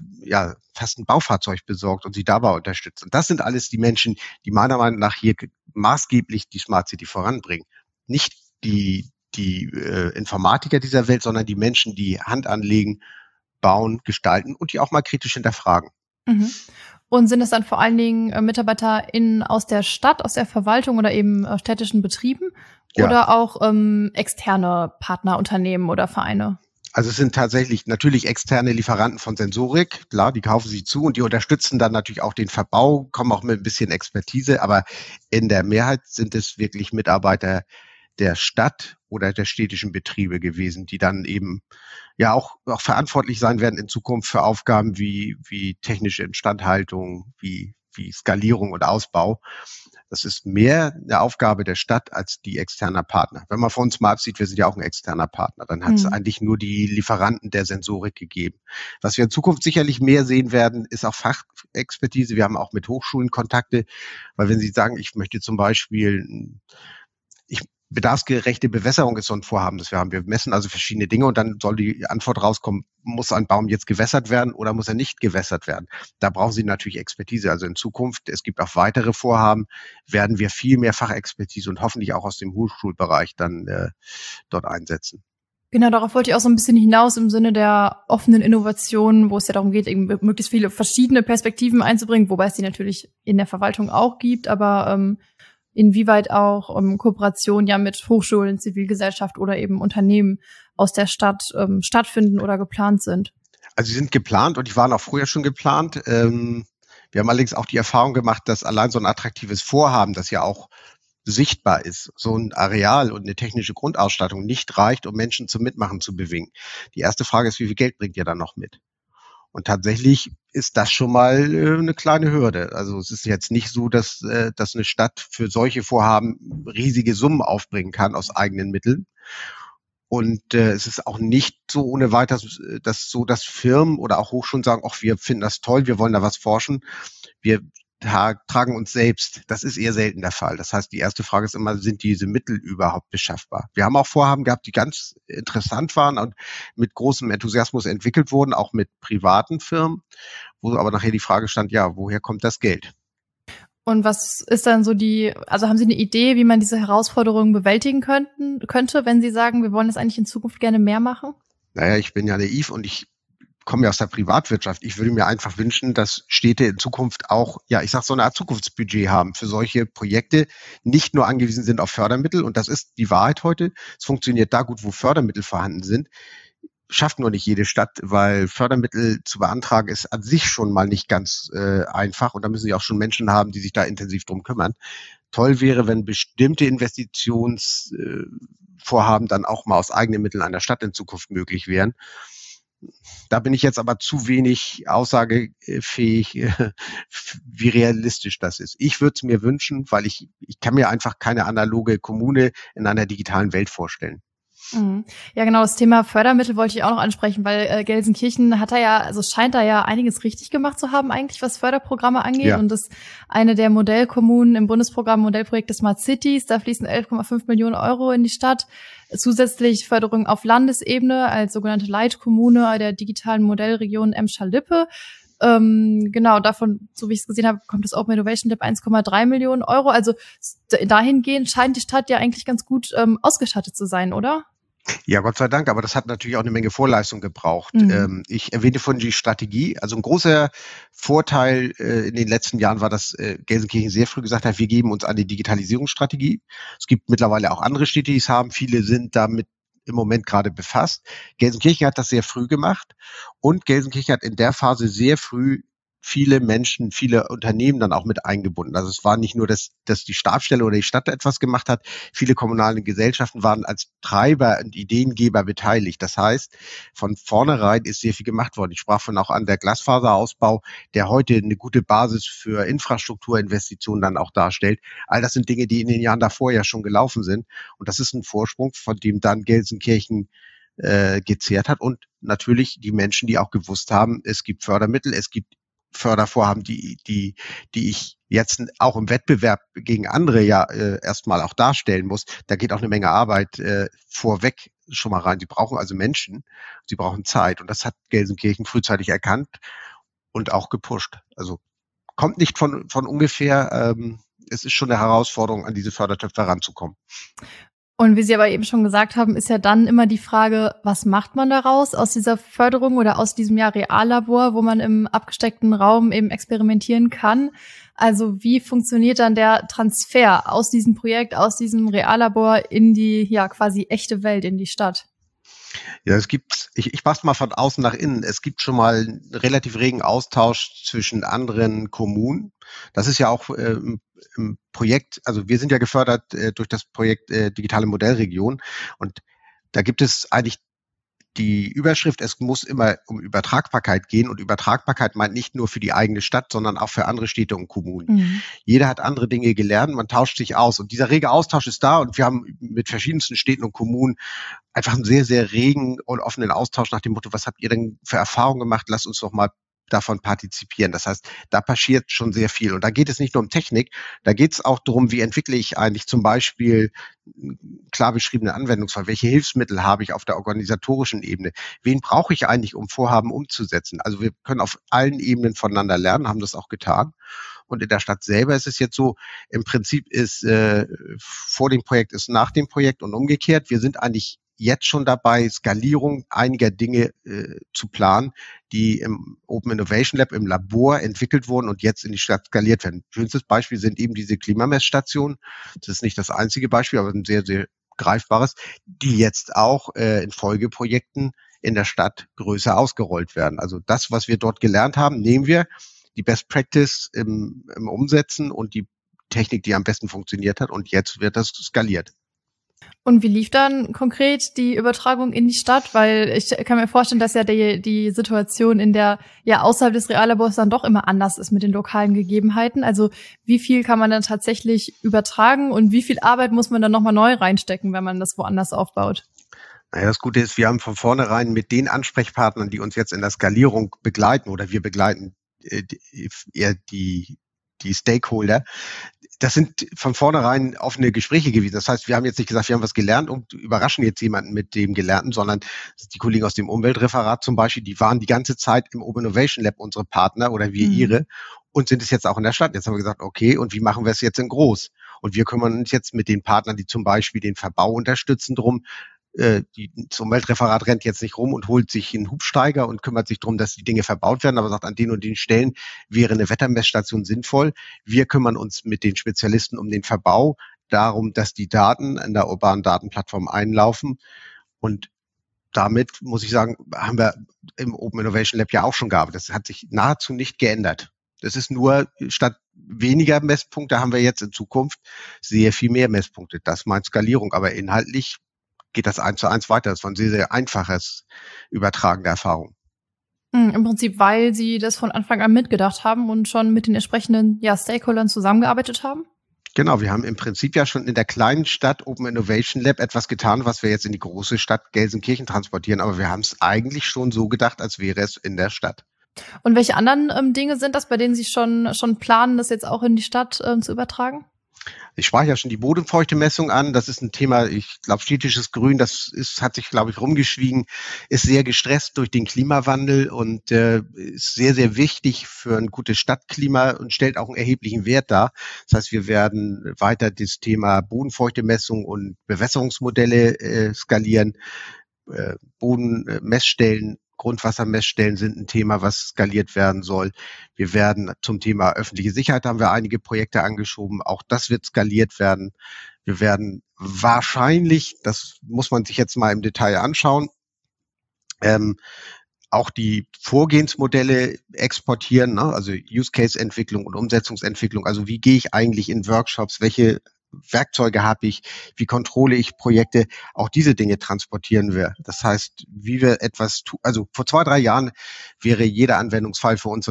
[SPEAKER 3] ja fast ein Baufahrzeug besorgt und Sie dabei unterstützt. Und das sind alles die Menschen, die meiner Meinung nach hier maßgeblich die Smart City voranbringen. Nicht die, die äh, Informatiker dieser Welt, sondern die Menschen, die Hand anlegen, bauen, gestalten und die auch mal kritisch hinterfragen.
[SPEAKER 2] Mhm. Und sind es dann vor allen Dingen äh, MitarbeiterInnen aus der Stadt, aus der Verwaltung oder eben äh, städtischen Betrieben
[SPEAKER 3] Ja.
[SPEAKER 2] oder auch ähm, externe Partnerunternehmen oder Vereine?
[SPEAKER 3] Also es sind tatsächlich natürlich externe Lieferanten von Sensorik, klar, die kaufen sie zu und die unterstützen dann natürlich auch den Verbau, kommen auch mit ein bisschen Expertise, aber in der Mehrheit sind es wirklich Mitarbeiter der Stadt oder der städtischen Betriebe gewesen, die dann eben ja auch, auch verantwortlich sein werden in Zukunft für Aufgaben wie, wie technische Instandhaltung, wie, wie Skalierung und Ausbau. Das ist mehr eine Aufgabe der Stadt als die externer Partner. Wenn man von uns mal absieht, wir sind ja auch ein externer Partner, dann hat es
[SPEAKER 2] Mhm.
[SPEAKER 3] eigentlich nur die Lieferanten der Sensorik gegeben. Was wir in Zukunft sicherlich mehr sehen werden, ist auch Fachexpertise. Wir haben auch mit Hochschulen Kontakte, weil wenn Sie sagen, ich möchte zum Beispiel, ich bedarfsgerechte Bewässerung ist so ein Vorhaben, das wir haben. Wir messen also verschiedene Dinge und dann soll die Antwort rauskommen, muss ein Baum jetzt gewässert werden oder muss er nicht gewässert werden? Da brauchen Sie natürlich Expertise. Also in Zukunft, es gibt auch weitere Vorhaben, werden wir viel mehr Fachexpertise und hoffentlich auch aus dem Hochschulbereich dann äh, dort einsetzen.
[SPEAKER 2] Genau, darauf wollte ich auch so ein bisschen hinaus im Sinne der offenen Innovation, wo es ja darum geht, eben möglichst viele verschiedene Perspektiven einzubringen, wobei es die natürlich in der Verwaltung auch gibt, aber ähm, inwieweit auch ähm, Kooperation ja mit Hochschulen, Zivilgesellschaft oder eben Unternehmen aus der Stadt ähm, stattfinden oder geplant sind.
[SPEAKER 3] Also sie sind geplant und die waren auch früher schon geplant. Ähm, wir haben allerdings auch die Erfahrung gemacht, dass allein so ein attraktives Vorhaben, das ja auch sichtbar ist, so ein Areal und eine technische Grundausstattung nicht reicht, um Menschen zum Mitmachen zu bewegen. Die erste Frage ist, wie viel Geld bringt ihr dann noch mit? Und tatsächlich ist das schon mal äh, eine kleine Hürde. Also es ist jetzt nicht so, dass, äh, dass eine Stadt für solche Vorhaben riesige Summen aufbringen kann aus eigenen Mitteln. Und äh, es ist auch nicht so ohne weiteres, dass so, dass Firmen oder auch Hochschulen sagen, ach, wir finden das toll, wir wollen da was forschen. Wir tra- tragen uns selbst. Das ist eher selten der Fall. Das heißt, die erste Frage ist immer, sind diese Mittel überhaupt beschaffbar? Wir haben auch Vorhaben gehabt, die ganz interessant waren und mit großem Enthusiasmus entwickelt wurden, auch mit privaten Firmen, wo aber nachher die Frage stand, ja, woher kommt das Geld?
[SPEAKER 2] Und was ist dann so die, also haben Sie eine Idee, wie man diese Herausforderungen bewältigen könnten, könnte, wenn Sie sagen, wir wollen das eigentlich in Zukunft gerne mehr machen?
[SPEAKER 3] Naja, ich bin ja naiv und ich komme ja aus der Privatwirtschaft. Ich würde mir einfach wünschen, dass Städte in Zukunft auch, ja, ich sag so eine Art Zukunftsbudget haben für solche Projekte, nicht nur angewiesen sind auf Fördermittel. Und das ist die Wahrheit heute. Es funktioniert da gut, wo Fördermittel vorhanden sind. Schafft nur nicht jede Stadt, weil Fördermittel zu beantragen ist an sich schon mal nicht ganz äh, einfach. Und da müssen Sie auch schon Menschen haben, die sich da intensiv drum kümmern. Toll wäre, wenn bestimmte Investitionsvorhaben äh, dann auch mal aus eigenen Mitteln einer Stadt in Zukunft möglich wären. Da bin ich jetzt aber zu wenig aussagefähig, äh, wie realistisch das ist. Ich würde es mir wünschen, weil ich, ich kann mir einfach keine analoge Kommune in einer digitalen Welt vorstellen.
[SPEAKER 2] Mhm. Ja, genau, das Thema Fördermittel wollte ich auch noch ansprechen, weil äh, Gelsenkirchen hat da ja, also scheint da ja einiges richtig gemacht zu haben eigentlich, was Förderprogramme angeht.
[SPEAKER 3] Ja.
[SPEAKER 2] Und das ist eine der Modellkommunen im Bundesprogramm Modellprojekt des Smart Cities. Da fließen elf Komma fünf Millionen Euro in die Stadt. Zusätzlich Förderung auf Landesebene als sogenannte Leitkommune der digitalen Modellregion Emscher-Lippe. Ähm, genau, davon, so wie ich es gesehen habe, kommt das Open Innovation Lab eins Komma drei Millionen Euro. Also dahingehend scheint die Stadt ja eigentlich ganz gut ähm, ausgestattet zu sein, oder?
[SPEAKER 3] Ja, Gott sei Dank, aber das hat natürlich auch eine Menge Vorleistung gebraucht.
[SPEAKER 2] Mhm.
[SPEAKER 3] Ähm, ich erwähnte vorhin die Strategie. Also ein großer Vorteil äh, in den letzten Jahren war, dass äh, Gelsenkirchen sehr früh gesagt hat, wir geben uns eine Digitalisierungsstrategie. Es gibt mittlerweile auch andere Städte, die es haben. Viele sind damit im Moment gerade befasst. Gelsenkirchen hat das sehr früh gemacht und Gelsenkirchen hat in der Phase sehr früh viele Menschen, viele Unternehmen dann auch mit eingebunden. Also es war nicht nur, dass, dass die Stabsstelle oder die Stadt etwas gemacht hat. Viele kommunale Gesellschaften waren als Treiber und Ideengeber beteiligt. Das heißt, von vornherein ist sehr viel gemacht worden. Ich sprach von auch an der Glasfaserausbau, der heute eine gute Basis für Infrastrukturinvestitionen dann auch darstellt. All das sind Dinge, die in den Jahren davor ja schon gelaufen sind. Und das ist ein Vorsprung, von dem dann Gelsenkirchen äh, gezehrt hat und natürlich die Menschen, die auch gewusst haben, es gibt Fördermittel, es gibt Fördervorhaben, die, die, die ich jetzt auch im Wettbewerb gegen andere ja äh, erstmal auch darstellen muss. Da geht auch eine Menge Arbeit äh, vorweg schon mal rein. Sie brauchen also Menschen, sie brauchen Zeit und das hat Gelsenkirchen frühzeitig erkannt und auch gepusht. Also kommt nicht von, von ungefähr. Ähm, es ist schon eine Herausforderung, an diese Fördertöpfe ranzukommen.
[SPEAKER 2] Und wie Sie aber eben schon gesagt haben, ist ja dann immer die Frage, was macht man daraus aus dieser Förderung oder aus diesem ja Reallabor, wo man im abgesteckten Raum eben experimentieren kann? Also wie funktioniert dann der Transfer aus diesem Projekt, aus diesem Reallabor in die ja quasi echte Welt, in die Stadt?
[SPEAKER 3] Ja, es gibt, ich, ich mach's mal von außen nach innen. Es gibt schon mal einen relativ regen Austausch zwischen anderen Kommunen. Das ist ja auch äh, im, im Projekt, also wir sind ja gefördert äh, durch das Projekt äh, Digitale Modellregion und da gibt es eigentlich die Überschrift, es muss immer um Übertragbarkeit gehen und Übertragbarkeit meint nicht nur für die eigene Stadt, sondern auch für andere Städte und Kommunen. Mhm. Jeder hat andere Dinge gelernt, man tauscht sich aus und dieser rege Austausch ist da und wir haben mit verschiedensten Städten und Kommunen einfach einen sehr, sehr regen und offenen Austausch nach dem Motto, was habt ihr denn für Erfahrungen gemacht? Lasst uns doch mal davon partizipieren. Das heißt, da passiert schon sehr viel. Und da geht es nicht nur um Technik, da geht es auch darum, wie entwickle ich eigentlich zum Beispiel klar beschriebene Anwendungsfall, welche Hilfsmittel habe ich auf der organisatorischen Ebene, wen brauche ich eigentlich, um Vorhaben umzusetzen. Also wir können auf allen Ebenen voneinander lernen, haben das auch getan. Und in der Stadt selber ist es jetzt so, im Prinzip ist äh, vor dem Projekt ist nach dem Projekt und umgekehrt. Wir sind eigentlich jetzt schon dabei, Skalierung einiger Dinge äh, zu planen, die im Open Innovation Lab im Labor entwickelt wurden und jetzt in die Stadt skaliert werden. Schönstes Beispiel sind eben diese Klimamessstationen. Das ist nicht das einzige Beispiel, aber ein sehr, sehr greifbares, die jetzt auch äh, in Folgeprojekten in der Stadt größer ausgerollt werden. Also das, was wir dort gelernt haben, nehmen wir, die Best Practice im, im Umsetzen und die Technik, die am besten funktioniert hat und jetzt wird das skaliert.
[SPEAKER 2] Und wie lief dann konkret die Übertragung in die Stadt? Weil ich kann mir vorstellen, dass ja die, die Situation in der, ja, außerhalb des Reallabors dann doch immer anders ist mit den lokalen Gegebenheiten. Also wie viel kann man dann tatsächlich übertragen und wie viel Arbeit muss man dann nochmal neu reinstecken, wenn man das woanders aufbaut?
[SPEAKER 3] Naja, das Gute ist, wir haben von vornherein mit den Ansprechpartnern, die uns jetzt in der Skalierung begleiten oder wir begleiten äh, eher die, die Stakeholder, das sind von vornherein offene Gespräche gewesen. Das heißt, wir haben jetzt nicht gesagt, wir haben was gelernt und überraschen jetzt jemanden mit dem Gelernten, sondern die Kollegen aus dem Umweltreferat zum Beispiel, die waren die ganze Zeit im Open Innovation Lab unsere Partner oder wir mhm. ihre und sind es jetzt auch in der Stadt. Jetzt haben wir gesagt, okay, und wie machen wir es jetzt in groß? Und wir kümmern uns jetzt mit den Partnern, die zum Beispiel den Verbau unterstützen, drum. Die, das Umweltreferat rennt jetzt nicht rum und holt sich einen Hubsteiger und kümmert sich darum, dass die Dinge verbaut werden, aber sagt, an den und den Stellen wäre eine Wettermessstation sinnvoll. Wir kümmern uns mit den Spezialisten um den Verbau, darum, dass die Daten in der urbanen Datenplattform einlaufen. Und damit, muss ich sagen, haben wir im Open Innovation Lab ja auch schon gearbeitet. Das hat sich nahezu nicht geändert. Das ist nur, statt weniger Messpunkte haben wir jetzt in Zukunft sehr viel mehr Messpunkte. Das meint Skalierung, aber inhaltlich geht das eins zu eins weiter. Das war ein sehr, sehr einfaches Übertragen der Erfahrung.
[SPEAKER 2] Im Prinzip, weil Sie das von Anfang an mitgedacht haben und schon mit den entsprechenden ja, Stakeholdern zusammengearbeitet haben?
[SPEAKER 3] Genau, wir haben im Prinzip ja schon in der kleinen Stadt Open Innovation Lab etwas getan, was wir jetzt in die große Stadt Gelsenkirchen transportieren. Aber wir haben es eigentlich schon so gedacht, als wäre es in der Stadt.
[SPEAKER 2] Und welche anderen ähm, Dinge sind das, bei denen Sie schon, schon planen, das jetzt auch in die Stadt ähm, zu übertragen?
[SPEAKER 3] Ich sprach ja schon die Bodenfeuchtemessung an. Das ist ein Thema, ich glaube, städtisches Grün, das ist, hat sich, glaube ich, rumgeschwiegen, ist sehr gestresst durch den Klimawandel und äh, ist sehr, sehr wichtig für ein gutes Stadtklima und stellt auch einen erheblichen Wert dar. Das heißt, wir werden weiter das Thema Bodenfeuchtemessung und Bewässerungsmodelle äh, skalieren, äh, Bodenmessstellen, Grundwassermessstellen sind ein Thema, was skaliert werden soll. Wir werden zum Thema öffentliche Sicherheit haben wir einige Projekte angeschoben. Auch das wird skaliert werden. Wir werden wahrscheinlich, das muss man sich jetzt mal im Detail anschauen, ähm, auch die Vorgehensmodelle exportieren, ne? Also Use-Case-Entwicklung und Umsetzungsentwicklung. Also wie gehe ich eigentlich in Workshops, welche Werkzeuge habe ich, wie kontrolle ich Projekte, auch diese Dinge transportieren wir. Das heißt, wie wir etwas tun, also vor zwei, drei Jahren wäre jeder Anwendungsfall für uns so eine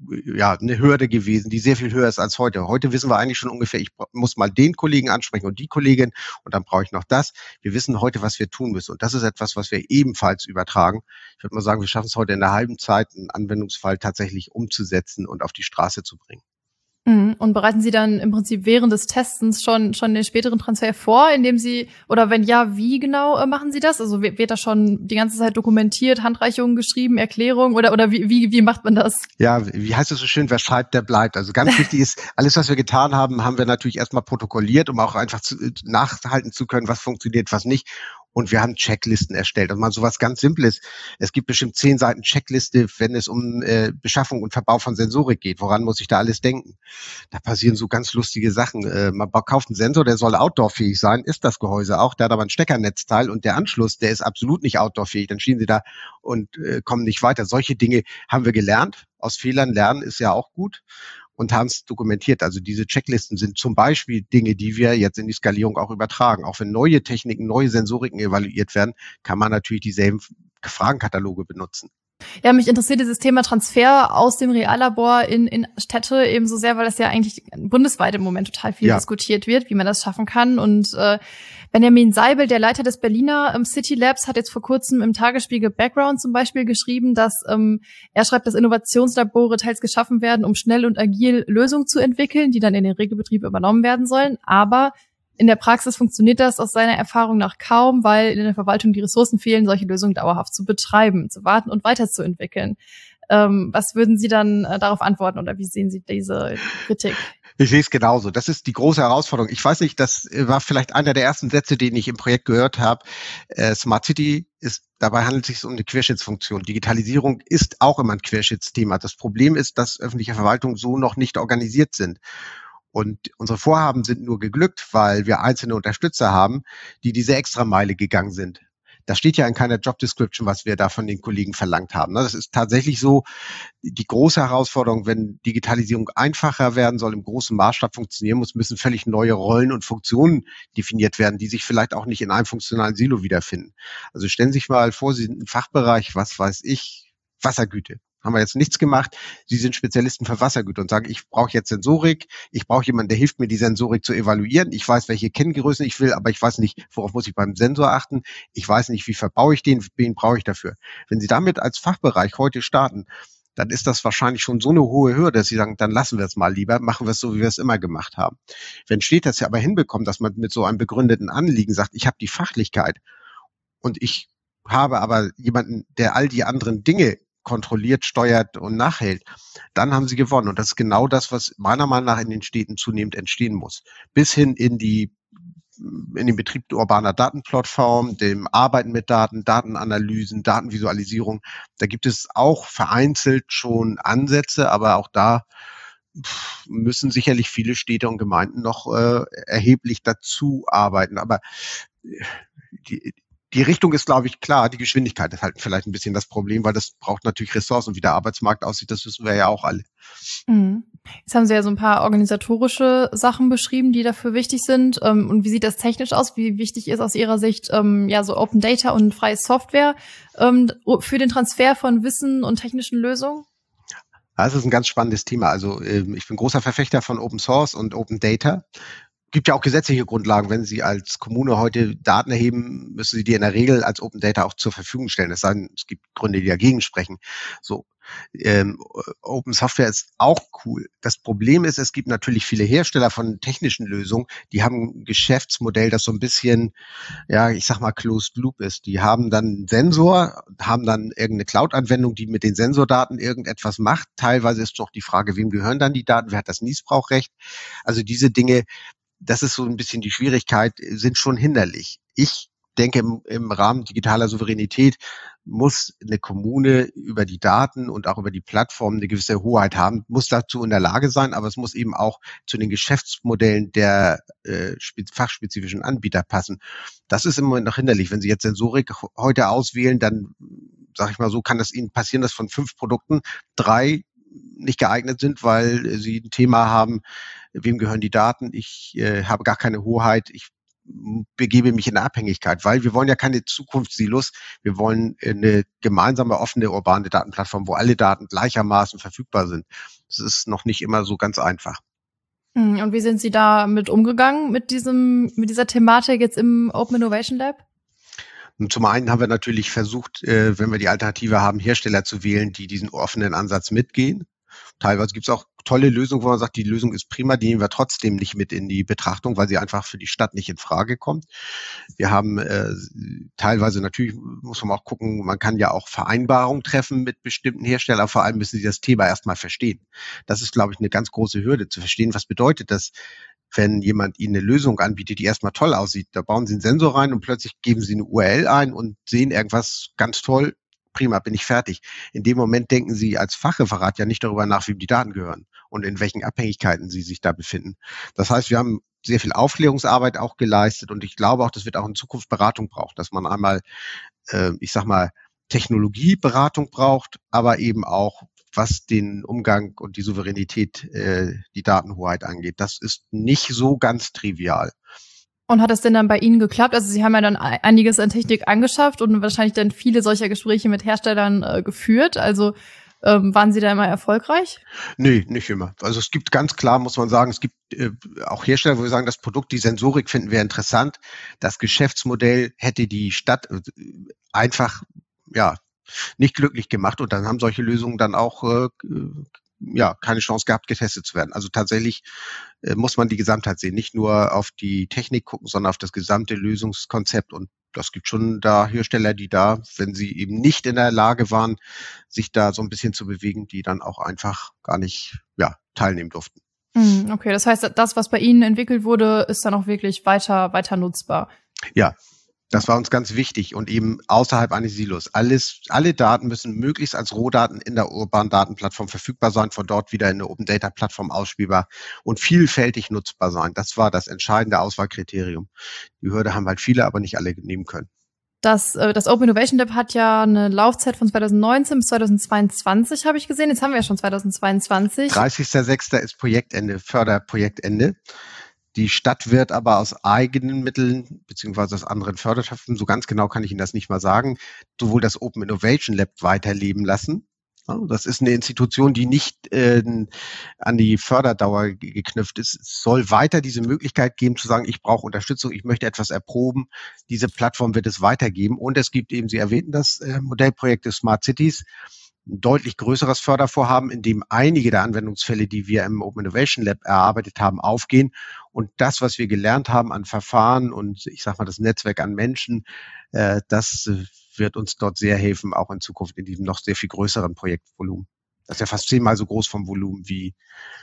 [SPEAKER 3] ja eine Hürde gewesen, die sehr viel höher ist als heute. Heute wissen wir eigentlich schon ungefähr, ich muss mal den Kollegen ansprechen und die Kollegin und dann brauche ich noch das. Wir wissen heute, was wir tun müssen und das ist etwas, was wir ebenfalls übertragen. Ich würde mal sagen, wir schaffen es heute in einer halben Zeit, einen Anwendungsfall tatsächlich umzusetzen und auf die Straße zu bringen.
[SPEAKER 2] Und bereiten Sie dann im Prinzip während des Testens schon schon den späteren Transfer vor, indem Sie, oder wenn ja, wie genau äh, machen Sie das? Also wird, wird das schon die ganze Zeit dokumentiert, Handreichungen geschrieben, Erklärungen oder oder wie wie wie macht man das?
[SPEAKER 3] Ja, wie heißt es so schön, wer schreibt, der bleibt. Also ganz wichtig ist, alles, was wir getan haben, haben wir natürlich erstmal protokolliert, um auch einfach zu, nachhalten zu können, was funktioniert, was nicht. Und wir haben Checklisten erstellt. Und mal sowas ganz Simples. Es gibt bestimmt zehn Seiten Checkliste, wenn es um äh, Beschaffung und Verbau von Sensorik geht. Woran muss ich da alles denken? Da passieren so ganz lustige Sachen. Äh, man kauft einen Sensor, der soll outdoorfähig sein, ist das Gehäuse auch. Der hat aber ein Steckernetzteil und der Anschluss, der ist absolut nicht outdoorfähig. Dann stehen Sie da und äh, kommen nicht weiter. Solche Dinge haben wir gelernt. Aus Fehlern lernen ist ja auch gut. Und haben es dokumentiert. Also diese Checklisten sind zum Beispiel Dinge, die wir jetzt in die Skalierung auch übertragen. Auch wenn neue Techniken, neue Sensoriken evaluiert werden, kann man natürlich dieselben Fragenkataloge benutzen.
[SPEAKER 2] Ja, mich interessiert dieses Thema Transfer aus dem Reallabor in, in Städte ebenso sehr, weil das ja eigentlich bundesweit im Moment total viel ja. diskutiert wird, wie man das schaffen kann. Und äh, Benjamin Seibel, der Leiter des Berliner ähm, City Labs, hat jetzt vor kurzem im Tagesspiegel Background zum Beispiel geschrieben, dass ähm, er schreibt, dass Innovationslabore teils geschaffen werden, um schnell und agil Lösungen zu entwickeln, die dann in den Regelbetrieb übernommen werden sollen. Aber in der Praxis funktioniert das aus seiner Erfahrung nach kaum, weil in der Verwaltung die Ressourcen fehlen, solche Lösungen dauerhaft zu betreiben, zu warten und weiterzuentwickeln. Ähm, was würden Sie dann äh, darauf antworten oder wie sehen Sie diese Kritik?
[SPEAKER 3] Ich sehe es genauso. Das ist die große Herausforderung. Ich weiß nicht, das war vielleicht einer der ersten Sätze, den ich im Projekt gehört habe. Äh, Smart City ist, dabei handelt es sich um eine Querschnittsfunktion. Digitalisierung ist auch immer ein Querschnittsthema. Das Problem ist, dass öffentliche Verwaltungen so noch nicht organisiert sind. Und unsere Vorhaben sind nur geglückt, weil wir einzelne Unterstützer haben, die diese Extrameile gegangen sind. Das steht ja in keiner Job Description, was wir da von den Kollegen verlangt haben. Das ist tatsächlich so die große Herausforderung, wenn Digitalisierung einfacher werden soll, im großen Maßstab funktionieren muss, müssen völlig neue Rollen und Funktionen definiert werden, die sich vielleicht auch nicht in einem funktionalen Silo wiederfinden. Also stellen Sie sich mal vor, Sie sind im Fachbereich, was weiß ich, Wassergüte. Haben wir jetzt nichts gemacht. Sie sind Spezialisten für Wassergüter und sagen, ich brauche jetzt Sensorik, ich brauche jemanden, der hilft mir, die Sensorik zu evaluieren. Ich weiß, welche Kenngrößen ich will, aber ich weiß nicht, worauf muss ich beim Sensor achten. Ich weiß nicht, wie verbaue ich den, wen brauche ich dafür. Wenn Sie damit als Fachbereich heute starten, dann ist das wahrscheinlich schon so eine hohe Hürde, dass Sie sagen, dann lassen wir es mal lieber, machen wir es so, wie wir es immer gemacht haben. Wenn steht das ja aber hinbekommt, dass man mit so einem begründeten Anliegen sagt, ich habe die Fachlichkeit und ich habe aber jemanden, der all die anderen Dinge kontrolliert, steuert und nachhält, dann haben sie gewonnen. Und das ist genau das, was meiner Meinung nach in den Städten zunehmend entstehen muss. Bis hin in die in den Betrieb urbaner Datenplattformen, dem Arbeiten mit Daten, Datenanalysen, Datenvisualisierung. Da gibt es auch vereinzelt schon Ansätze, aber auch da müssen sicherlich viele Städte und Gemeinden noch äh, erheblich dazu arbeiten. Aber die Die Richtung ist, glaube ich, klar. Die Geschwindigkeit ist halt vielleicht ein bisschen das Problem, weil das braucht natürlich Ressourcen. Und wie der Arbeitsmarkt aussieht, das wissen wir ja auch alle.
[SPEAKER 2] Mhm. Jetzt haben Sie ja so ein paar organisatorische Sachen beschrieben, die dafür wichtig sind. Und wie sieht das technisch aus? Wie wichtig ist aus Ihrer Sicht ja so Open Data und freie Software für den Transfer von Wissen und technischen Lösungen?
[SPEAKER 3] Das ist ein ganz spannendes Thema. Also ich bin großer Verfechter von Open Source und Open Data. Gibt ja auch gesetzliche Grundlagen. Wenn Sie als Kommune heute Daten erheben, müssen Sie die in der Regel als Open Data auch zur Verfügung stellen. Es sei denn, es gibt Gründe, die dagegen sprechen. So, ähm, Open Software ist auch cool. Das Problem ist, es gibt natürlich viele Hersteller von technischen Lösungen, die haben ein Geschäftsmodell, das so ein bisschen, ja, ich sag mal, Closed Loop ist. Die haben dann einen Sensor, haben dann irgendeine Cloud-Anwendung, die mit den Sensordaten irgendetwas macht. Teilweise ist noch die Frage, wem gehören dann die Daten? Wer hat das Niesbrauchrecht? Also diese Dinge, das ist so ein bisschen die Schwierigkeit, sind schon hinderlich. Ich denke, im, im Rahmen digitaler Souveränität muss eine Kommune über die Daten und auch über die Plattformen eine gewisse Hoheit haben, muss dazu in der Lage sein, aber es muss eben auch zu den Geschäftsmodellen der äh, fachspezifischen Anbieter passen. Das ist im Moment noch hinderlich. Wenn Sie jetzt Sensorik heute auswählen, dann, sage ich mal so, kann es Ihnen passieren, dass von fünf Produkten drei nicht geeignet sind, weil sie ein Thema haben, wem gehören die Daten, ich äh, habe gar keine Hoheit, ich begebe mich in eine Abhängigkeit, weil wir wollen ja keine Zukunftssilos, wir wollen eine gemeinsame, offene, urbane Datenplattform, wo alle Daten gleichermaßen verfügbar sind. Das ist noch nicht immer so ganz einfach.
[SPEAKER 2] Und wie sind Sie da mit umgegangen, mit diesem, mit dieser Thematik jetzt im Open Innovation Lab?
[SPEAKER 3] Und zum einen haben wir natürlich versucht, äh, wenn wir die Alternative haben, Hersteller zu wählen, die diesen offenen Ansatz mitgehen. Teilweise gibt es auch tolle Lösungen, wo man sagt, die Lösung ist prima, die nehmen wir trotzdem nicht mit in die Betrachtung, weil sie einfach für die Stadt nicht in Frage kommt. Wir haben äh, teilweise natürlich, muss man auch gucken, man kann ja auch Vereinbarungen treffen mit bestimmten Herstellern, vor allem müssen sie das Thema erstmal verstehen. Das ist, glaube ich, eine ganz große Hürde, zu verstehen, was bedeutet das, wenn jemand Ihnen eine Lösung anbietet, die erstmal toll aussieht. Da bauen Sie einen Sensor rein und plötzlich geben Sie eine U R L ein und sehen irgendwas ganz toll. Prima, bin ich fertig. In dem Moment denken Sie als Fachreferat ja nicht darüber nach, wem die Daten gehören und in welchen Abhängigkeiten Sie sich da befinden. Das heißt, wir haben sehr viel Aufklärungsarbeit auch geleistet und ich glaube auch, das wird auch in Zukunft Beratung braucht, dass man einmal, äh, ich sag mal, Technologieberatung braucht, aber eben auch, was den Umgang und die Souveränität, äh, die Datenhoheit angeht. Das ist nicht so ganz trivial.
[SPEAKER 2] Und hat das denn dann bei Ihnen geklappt? Also Sie haben ja dann einiges an Technik angeschafft und wahrscheinlich dann viele solcher Gespräche mit Herstellern äh, geführt. Also ähm, waren Sie da immer erfolgreich?
[SPEAKER 3] Nee, nicht immer. Also es gibt ganz klar, muss man sagen, es gibt äh, auch Hersteller, wo wir sagen, das Produkt, die Sensorik finden wir interessant. Das Geschäftsmodell hätte die Stadt äh, einfach, ja, nicht glücklich gemacht und dann haben solche Lösungen dann auch äh, ja keine Chance gehabt, getestet zu werden. Also tatsächlich äh, muss man die Gesamtheit sehen, nicht nur auf die Technik gucken, sondern auf das gesamte Lösungskonzept und das gibt schon da Hersteller, die da, wenn sie eben nicht in der Lage waren, sich da so ein bisschen zu bewegen, die dann auch einfach gar nicht ja teilnehmen durften.
[SPEAKER 2] Okay, das heißt, das, was bei Ihnen entwickelt wurde, ist dann auch wirklich weiter weiter nutzbar.
[SPEAKER 3] Ja. Das war uns ganz wichtig und eben außerhalb eines Silos. Alles, alle Daten müssen möglichst als Rohdaten in der urbanen Datenplattform verfügbar sein, von dort wieder in der Open Data Plattform ausspielbar und vielfältig nutzbar sein. Das war das entscheidende Auswahlkriterium. Die Hürde haben halt viele, aber nicht alle nehmen können.
[SPEAKER 2] Das, das Open Innovation Lab hat ja eine Laufzeit von zweitausendneunzehn bis zweitausendzweiundzwanzig, habe ich gesehen. Jetzt haben wir ja schon zweitausendzweiundzwanzig.
[SPEAKER 3] dreißigster sechster ist Projektende, Förderprojektende. Die Stadt wird aber aus eigenen Mitteln beziehungsweise aus anderen Fördertöpfen, so ganz genau kann ich Ihnen das nicht mal sagen, sowohl das Open Innovation Lab weiterleben lassen. Das ist eine Institution, die nicht äh, an die Förderdauer geknüpft ist. Es soll weiter diese Möglichkeit geben zu sagen, ich brauche Unterstützung, ich möchte etwas erproben. Diese Plattform wird es weitergeben. Und es gibt eben, Sie erwähnten das äh, Modellprojekt des Smart Cities, ein deutlich größeres Fördervorhaben, in dem einige der Anwendungsfälle, die wir im Open Innovation Lab erarbeitet haben, aufgehen. Und das, was wir gelernt haben an Verfahren und ich sage mal das Netzwerk an Menschen, äh, das wird uns dort sehr helfen, auch in Zukunft in diesem noch sehr viel größeren Projektvolumen. Das ist ja fast zehnmal so groß vom Volumen wie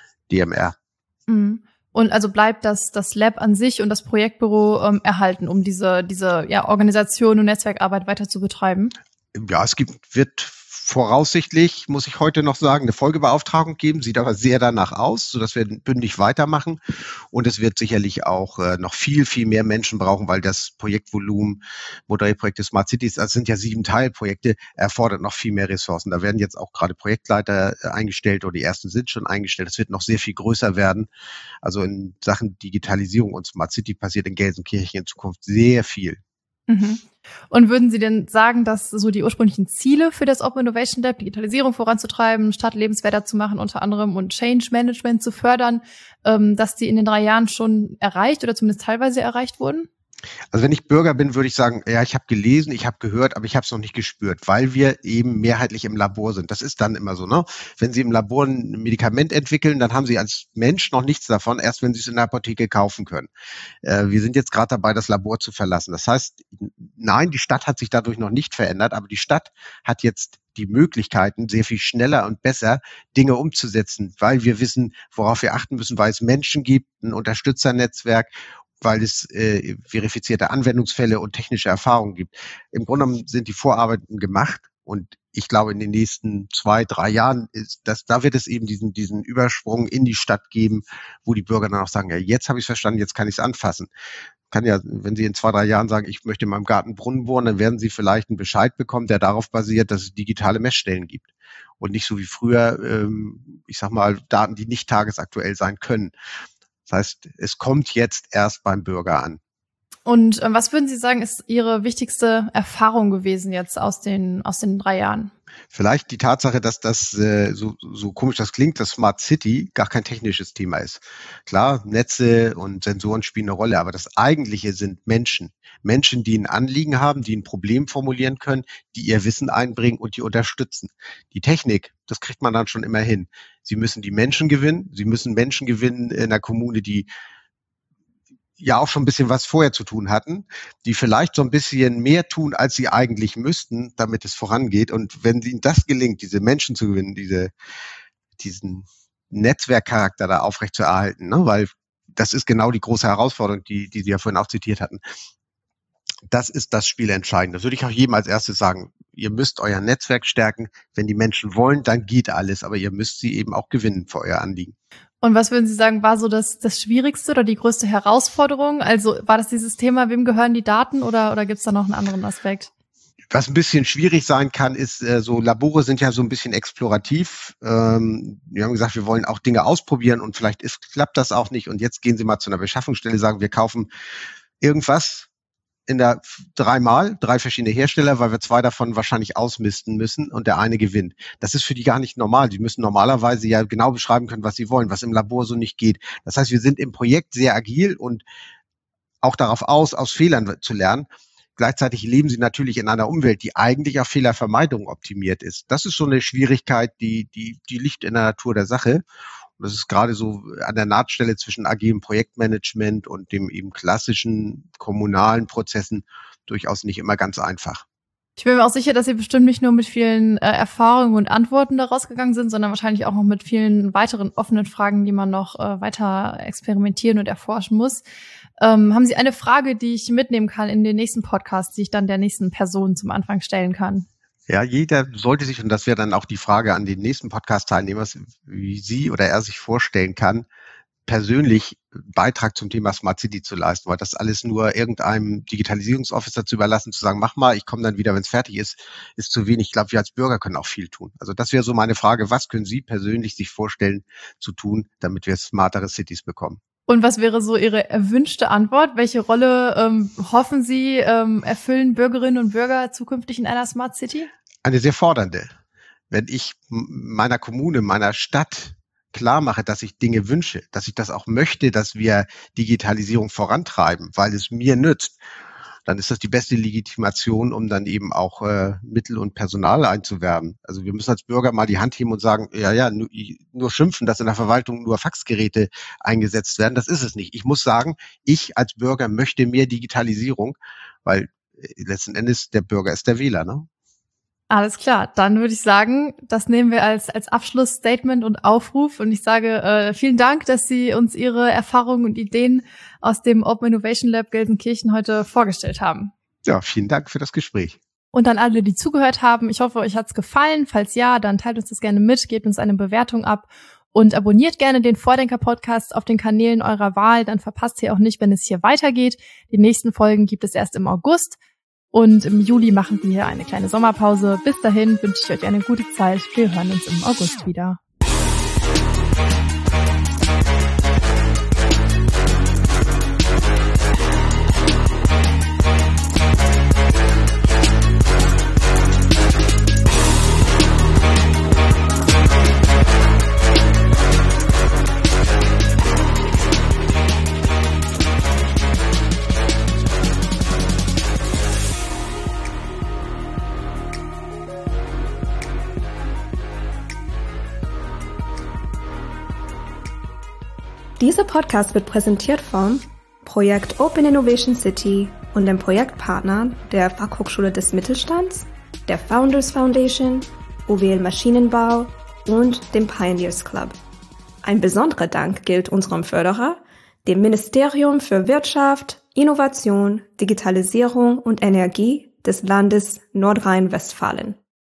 [SPEAKER 3] D M R.
[SPEAKER 2] Mhm. Und also bleibt das, das Lab an sich und das Projektbüro ähm, erhalten, um diese, diese ja, Organisation und Netzwerkarbeit weiter zu betreiben?
[SPEAKER 3] Ja, es gibt, wird voraussichtlich, muss ich heute noch sagen, eine Folgebeauftragung geben, sieht aber sehr danach aus, sodass wir bündig weitermachen. Und es wird sicherlich auch äh, noch viel, viel mehr Menschen brauchen, weil das Projektvolumen, Modellprojekte Smart Cities, das sind ja sieben Teilprojekte, erfordert noch viel mehr Ressourcen. Da werden jetzt auch gerade Projektleiter äh, eingestellt oder die ersten sind schon eingestellt. Es wird noch sehr viel größer werden. Also in Sachen Digitalisierung und Smart City passiert in Gelsenkirchen in Zukunft sehr viel.
[SPEAKER 2] Mhm. Und würden Sie denn sagen, dass so die ursprünglichen Ziele für das Open Innovation Lab, Digitalisierung voranzutreiben, Stadt lebenswerter zu machen unter anderem und Change Management zu fördern, ähm, dass die in den drei Jahren schon erreicht oder zumindest teilweise erreicht wurden?
[SPEAKER 3] Also wenn ich Bürger bin, würde ich sagen, ja, ich habe gelesen, ich habe gehört, aber ich habe es noch nicht gespürt, weil wir eben mehrheitlich im Labor sind. Das ist dann immer so, ne? Wenn Sie im Labor ein Medikament entwickeln, dann haben Sie als Mensch noch nichts davon, erst wenn Sie es in der Apotheke kaufen können. Äh, wir sind jetzt gerade dabei, das Labor zu verlassen. Das heißt, nein, die Stadt hat sich dadurch noch nicht verändert, aber die Stadt hat jetzt die Möglichkeiten, sehr viel schneller und besser Dinge umzusetzen, weil wir wissen, worauf wir achten müssen, weil es Menschen gibt, ein Unterstützernetzwerk, weil es äh, verifizierte Anwendungsfälle und technische Erfahrungen gibt. Im Grunde genommen sind die Vorarbeiten gemacht und ich glaube, in den nächsten zwei, drei Jahren ist das, da wird es eben diesen, diesen Übersprung in die Stadt geben, wo die Bürger dann auch sagen, ja, jetzt habe ich es verstanden, jetzt kann ich es anfassen. Kann ja, wenn Sie in zwei, drei Jahren sagen, ich möchte in meinem Garten Brunnen bohren, dann werden Sie vielleicht einen Bescheid bekommen, der darauf basiert, dass es digitale Messstellen gibt. Und nicht so wie früher, ähm, ich sag mal, Daten, die nicht tagesaktuell sein können. Das heißt, es kommt jetzt erst beim Bürger an.
[SPEAKER 2] Und äh, was würden Sie sagen, ist Ihre wichtigste Erfahrung gewesen jetzt aus den aus den drei Jahren?
[SPEAKER 3] Vielleicht die Tatsache, dass das, äh, so, so komisch das klingt, dass Smart City gar kein technisches Thema ist. Klar, Netze und Sensoren spielen eine Rolle, aber das Eigentliche sind Menschen. Menschen, die ein Anliegen haben, die ein Problem formulieren können, die ihr Wissen einbringen und die unterstützen. Die Technik, das kriegt man dann schon immer hin. Sie müssen die Menschen gewinnen. Sie müssen Menschen gewinnen in einer Kommune, die ja auch schon ein bisschen was vorher zu tun hatten, die vielleicht so ein bisschen mehr tun, als sie eigentlich müssten, damit es vorangeht. Und wenn ihnen das gelingt, diese Menschen zu gewinnen, diese, diesen Netzwerkcharakter da aufrecht zu erhalten, ne? Weil das ist genau die große Herausforderung, die, die Sie ja vorhin auch zitiert hatten. Das ist das Spiel entscheidend. Das würde ich auch jedem als erstes sagen. Ihr müsst euer Netzwerk stärken. Wenn die Menschen wollen, dann geht alles. Aber ihr müsst sie eben auch gewinnen für euer Anliegen.
[SPEAKER 2] Und was würden Sie sagen, war so das, das Schwierigste oder die größte Herausforderung? Also war das dieses Thema, wem gehören die Daten oder, oder gibt es da noch einen anderen Aspekt?
[SPEAKER 3] Was ein bisschen schwierig sein kann, ist, äh, so Labore sind ja so ein bisschen explorativ. Ähm, wir haben gesagt, wir wollen auch Dinge ausprobieren und vielleicht ist, klappt das auch nicht. Und jetzt gehen Sie mal zu einer Beschaffungsstelle, sagen, wir kaufen irgendwas in der dreimal, drei verschiedene Hersteller, weil wir zwei davon wahrscheinlich ausmisten müssen und der eine gewinnt. Das ist für die gar nicht normal. Die müssen normalerweise ja genau beschreiben können, was sie wollen, was im Labor so nicht geht. Das heißt, wir sind im Projekt sehr agil und auch darauf aus, aus Fehlern zu lernen. Gleichzeitig leben sie natürlich in einer Umwelt, die eigentlich auf Fehlervermeidung optimiert ist. Das ist so eine Schwierigkeit, die, die, die liegt in der Natur der Sache. Und das ist gerade so an der Nahtstelle zwischen agilem Projektmanagement und dem eben klassischen kommunalen Prozessen durchaus nicht immer ganz einfach.
[SPEAKER 2] Ich bin mir auch sicher, dass Sie bestimmt nicht nur mit vielen äh, Erfahrungen und Antworten da rausgegangen sind, sondern wahrscheinlich auch noch mit vielen weiteren offenen Fragen, die man noch äh, weiter experimentieren und erforschen muss. Ähm, haben Sie eine Frage, die ich mitnehmen kann in den nächsten Podcast, die ich dann der nächsten Person zum Anfang stellen kann?
[SPEAKER 3] Ja, jeder sollte sich, und das wäre dann auch die Frage an den nächsten Podcast-Teilnehmer, wie sie oder er sich vorstellen kann, persönlich Beitrag zum Thema Smart City zu leisten, weil das alles nur irgendeinem Digitalisierungsofficer zu überlassen, zu sagen, mach mal, ich komme dann wieder, wenn es fertig ist, ist zu wenig. Ich glaube, wir als Bürger können auch viel tun. Also das wäre so meine Frage, was können Sie persönlich sich vorstellen zu tun, damit wir smartere Cities bekommen?
[SPEAKER 2] Und was wäre so Ihre erwünschte Antwort? Welche Rolle ähm, hoffen Sie, ähm, erfüllen Bürgerinnen und Bürger zukünftig in einer Smart City?
[SPEAKER 3] Eine sehr fordernde. Wenn ich meiner Kommune, meiner Stadt klar mache, dass ich Dinge wünsche, dass ich das auch möchte, dass wir Digitalisierung vorantreiben, weil es mir nützt, dann ist das die beste Legitimation, um dann eben auch äh, Mittel und Personal einzuwerben. Also wir müssen als Bürger mal die Hand heben und sagen, ja, ja, nur, nur schimpfen, dass in der Verwaltung nur Faxgeräte eingesetzt werden. Das ist es nicht. Ich muss sagen, ich als Bürger möchte mehr Digitalisierung, weil äh, letzten Endes der Bürger ist der Wähler, ne?
[SPEAKER 2] Alles klar, dann würde ich sagen, das nehmen wir als als Abschlussstatement und Aufruf. Und ich sage äh, vielen Dank, dass Sie uns Ihre Erfahrungen und Ideen aus dem Open Innovation Lab Gelsenkirchen heute vorgestellt haben.
[SPEAKER 3] Ja, vielen Dank für das Gespräch.
[SPEAKER 2] Und an alle, die zugehört haben, ich hoffe, euch hat's gefallen. Falls ja, dann teilt uns das gerne mit, gebt uns eine Bewertung ab und abonniert gerne den Vordenker-Podcast auf den Kanälen eurer Wahl. Dann verpasst ihr auch nicht, wenn es hier weitergeht. Die nächsten Folgen gibt es erst im August. Und im Juli machen wir eine kleine Sommerpause. Bis dahin wünsche ich euch eine gute Zeit. Wir hören uns im August wieder.
[SPEAKER 1] Dieser Podcast wird präsentiert vom Projekt Open Innovation City und dem Projektpartner der Fachhochschule des Mittelstands, der Founders Foundation, O W L Maschinenbau und dem Pioneers Club. Ein besonderer Dank gilt unserem Förderer, dem Ministerium für Wirtschaft, Innovation, Digitalisierung und Energie des Landes Nordrhein-Westfalen.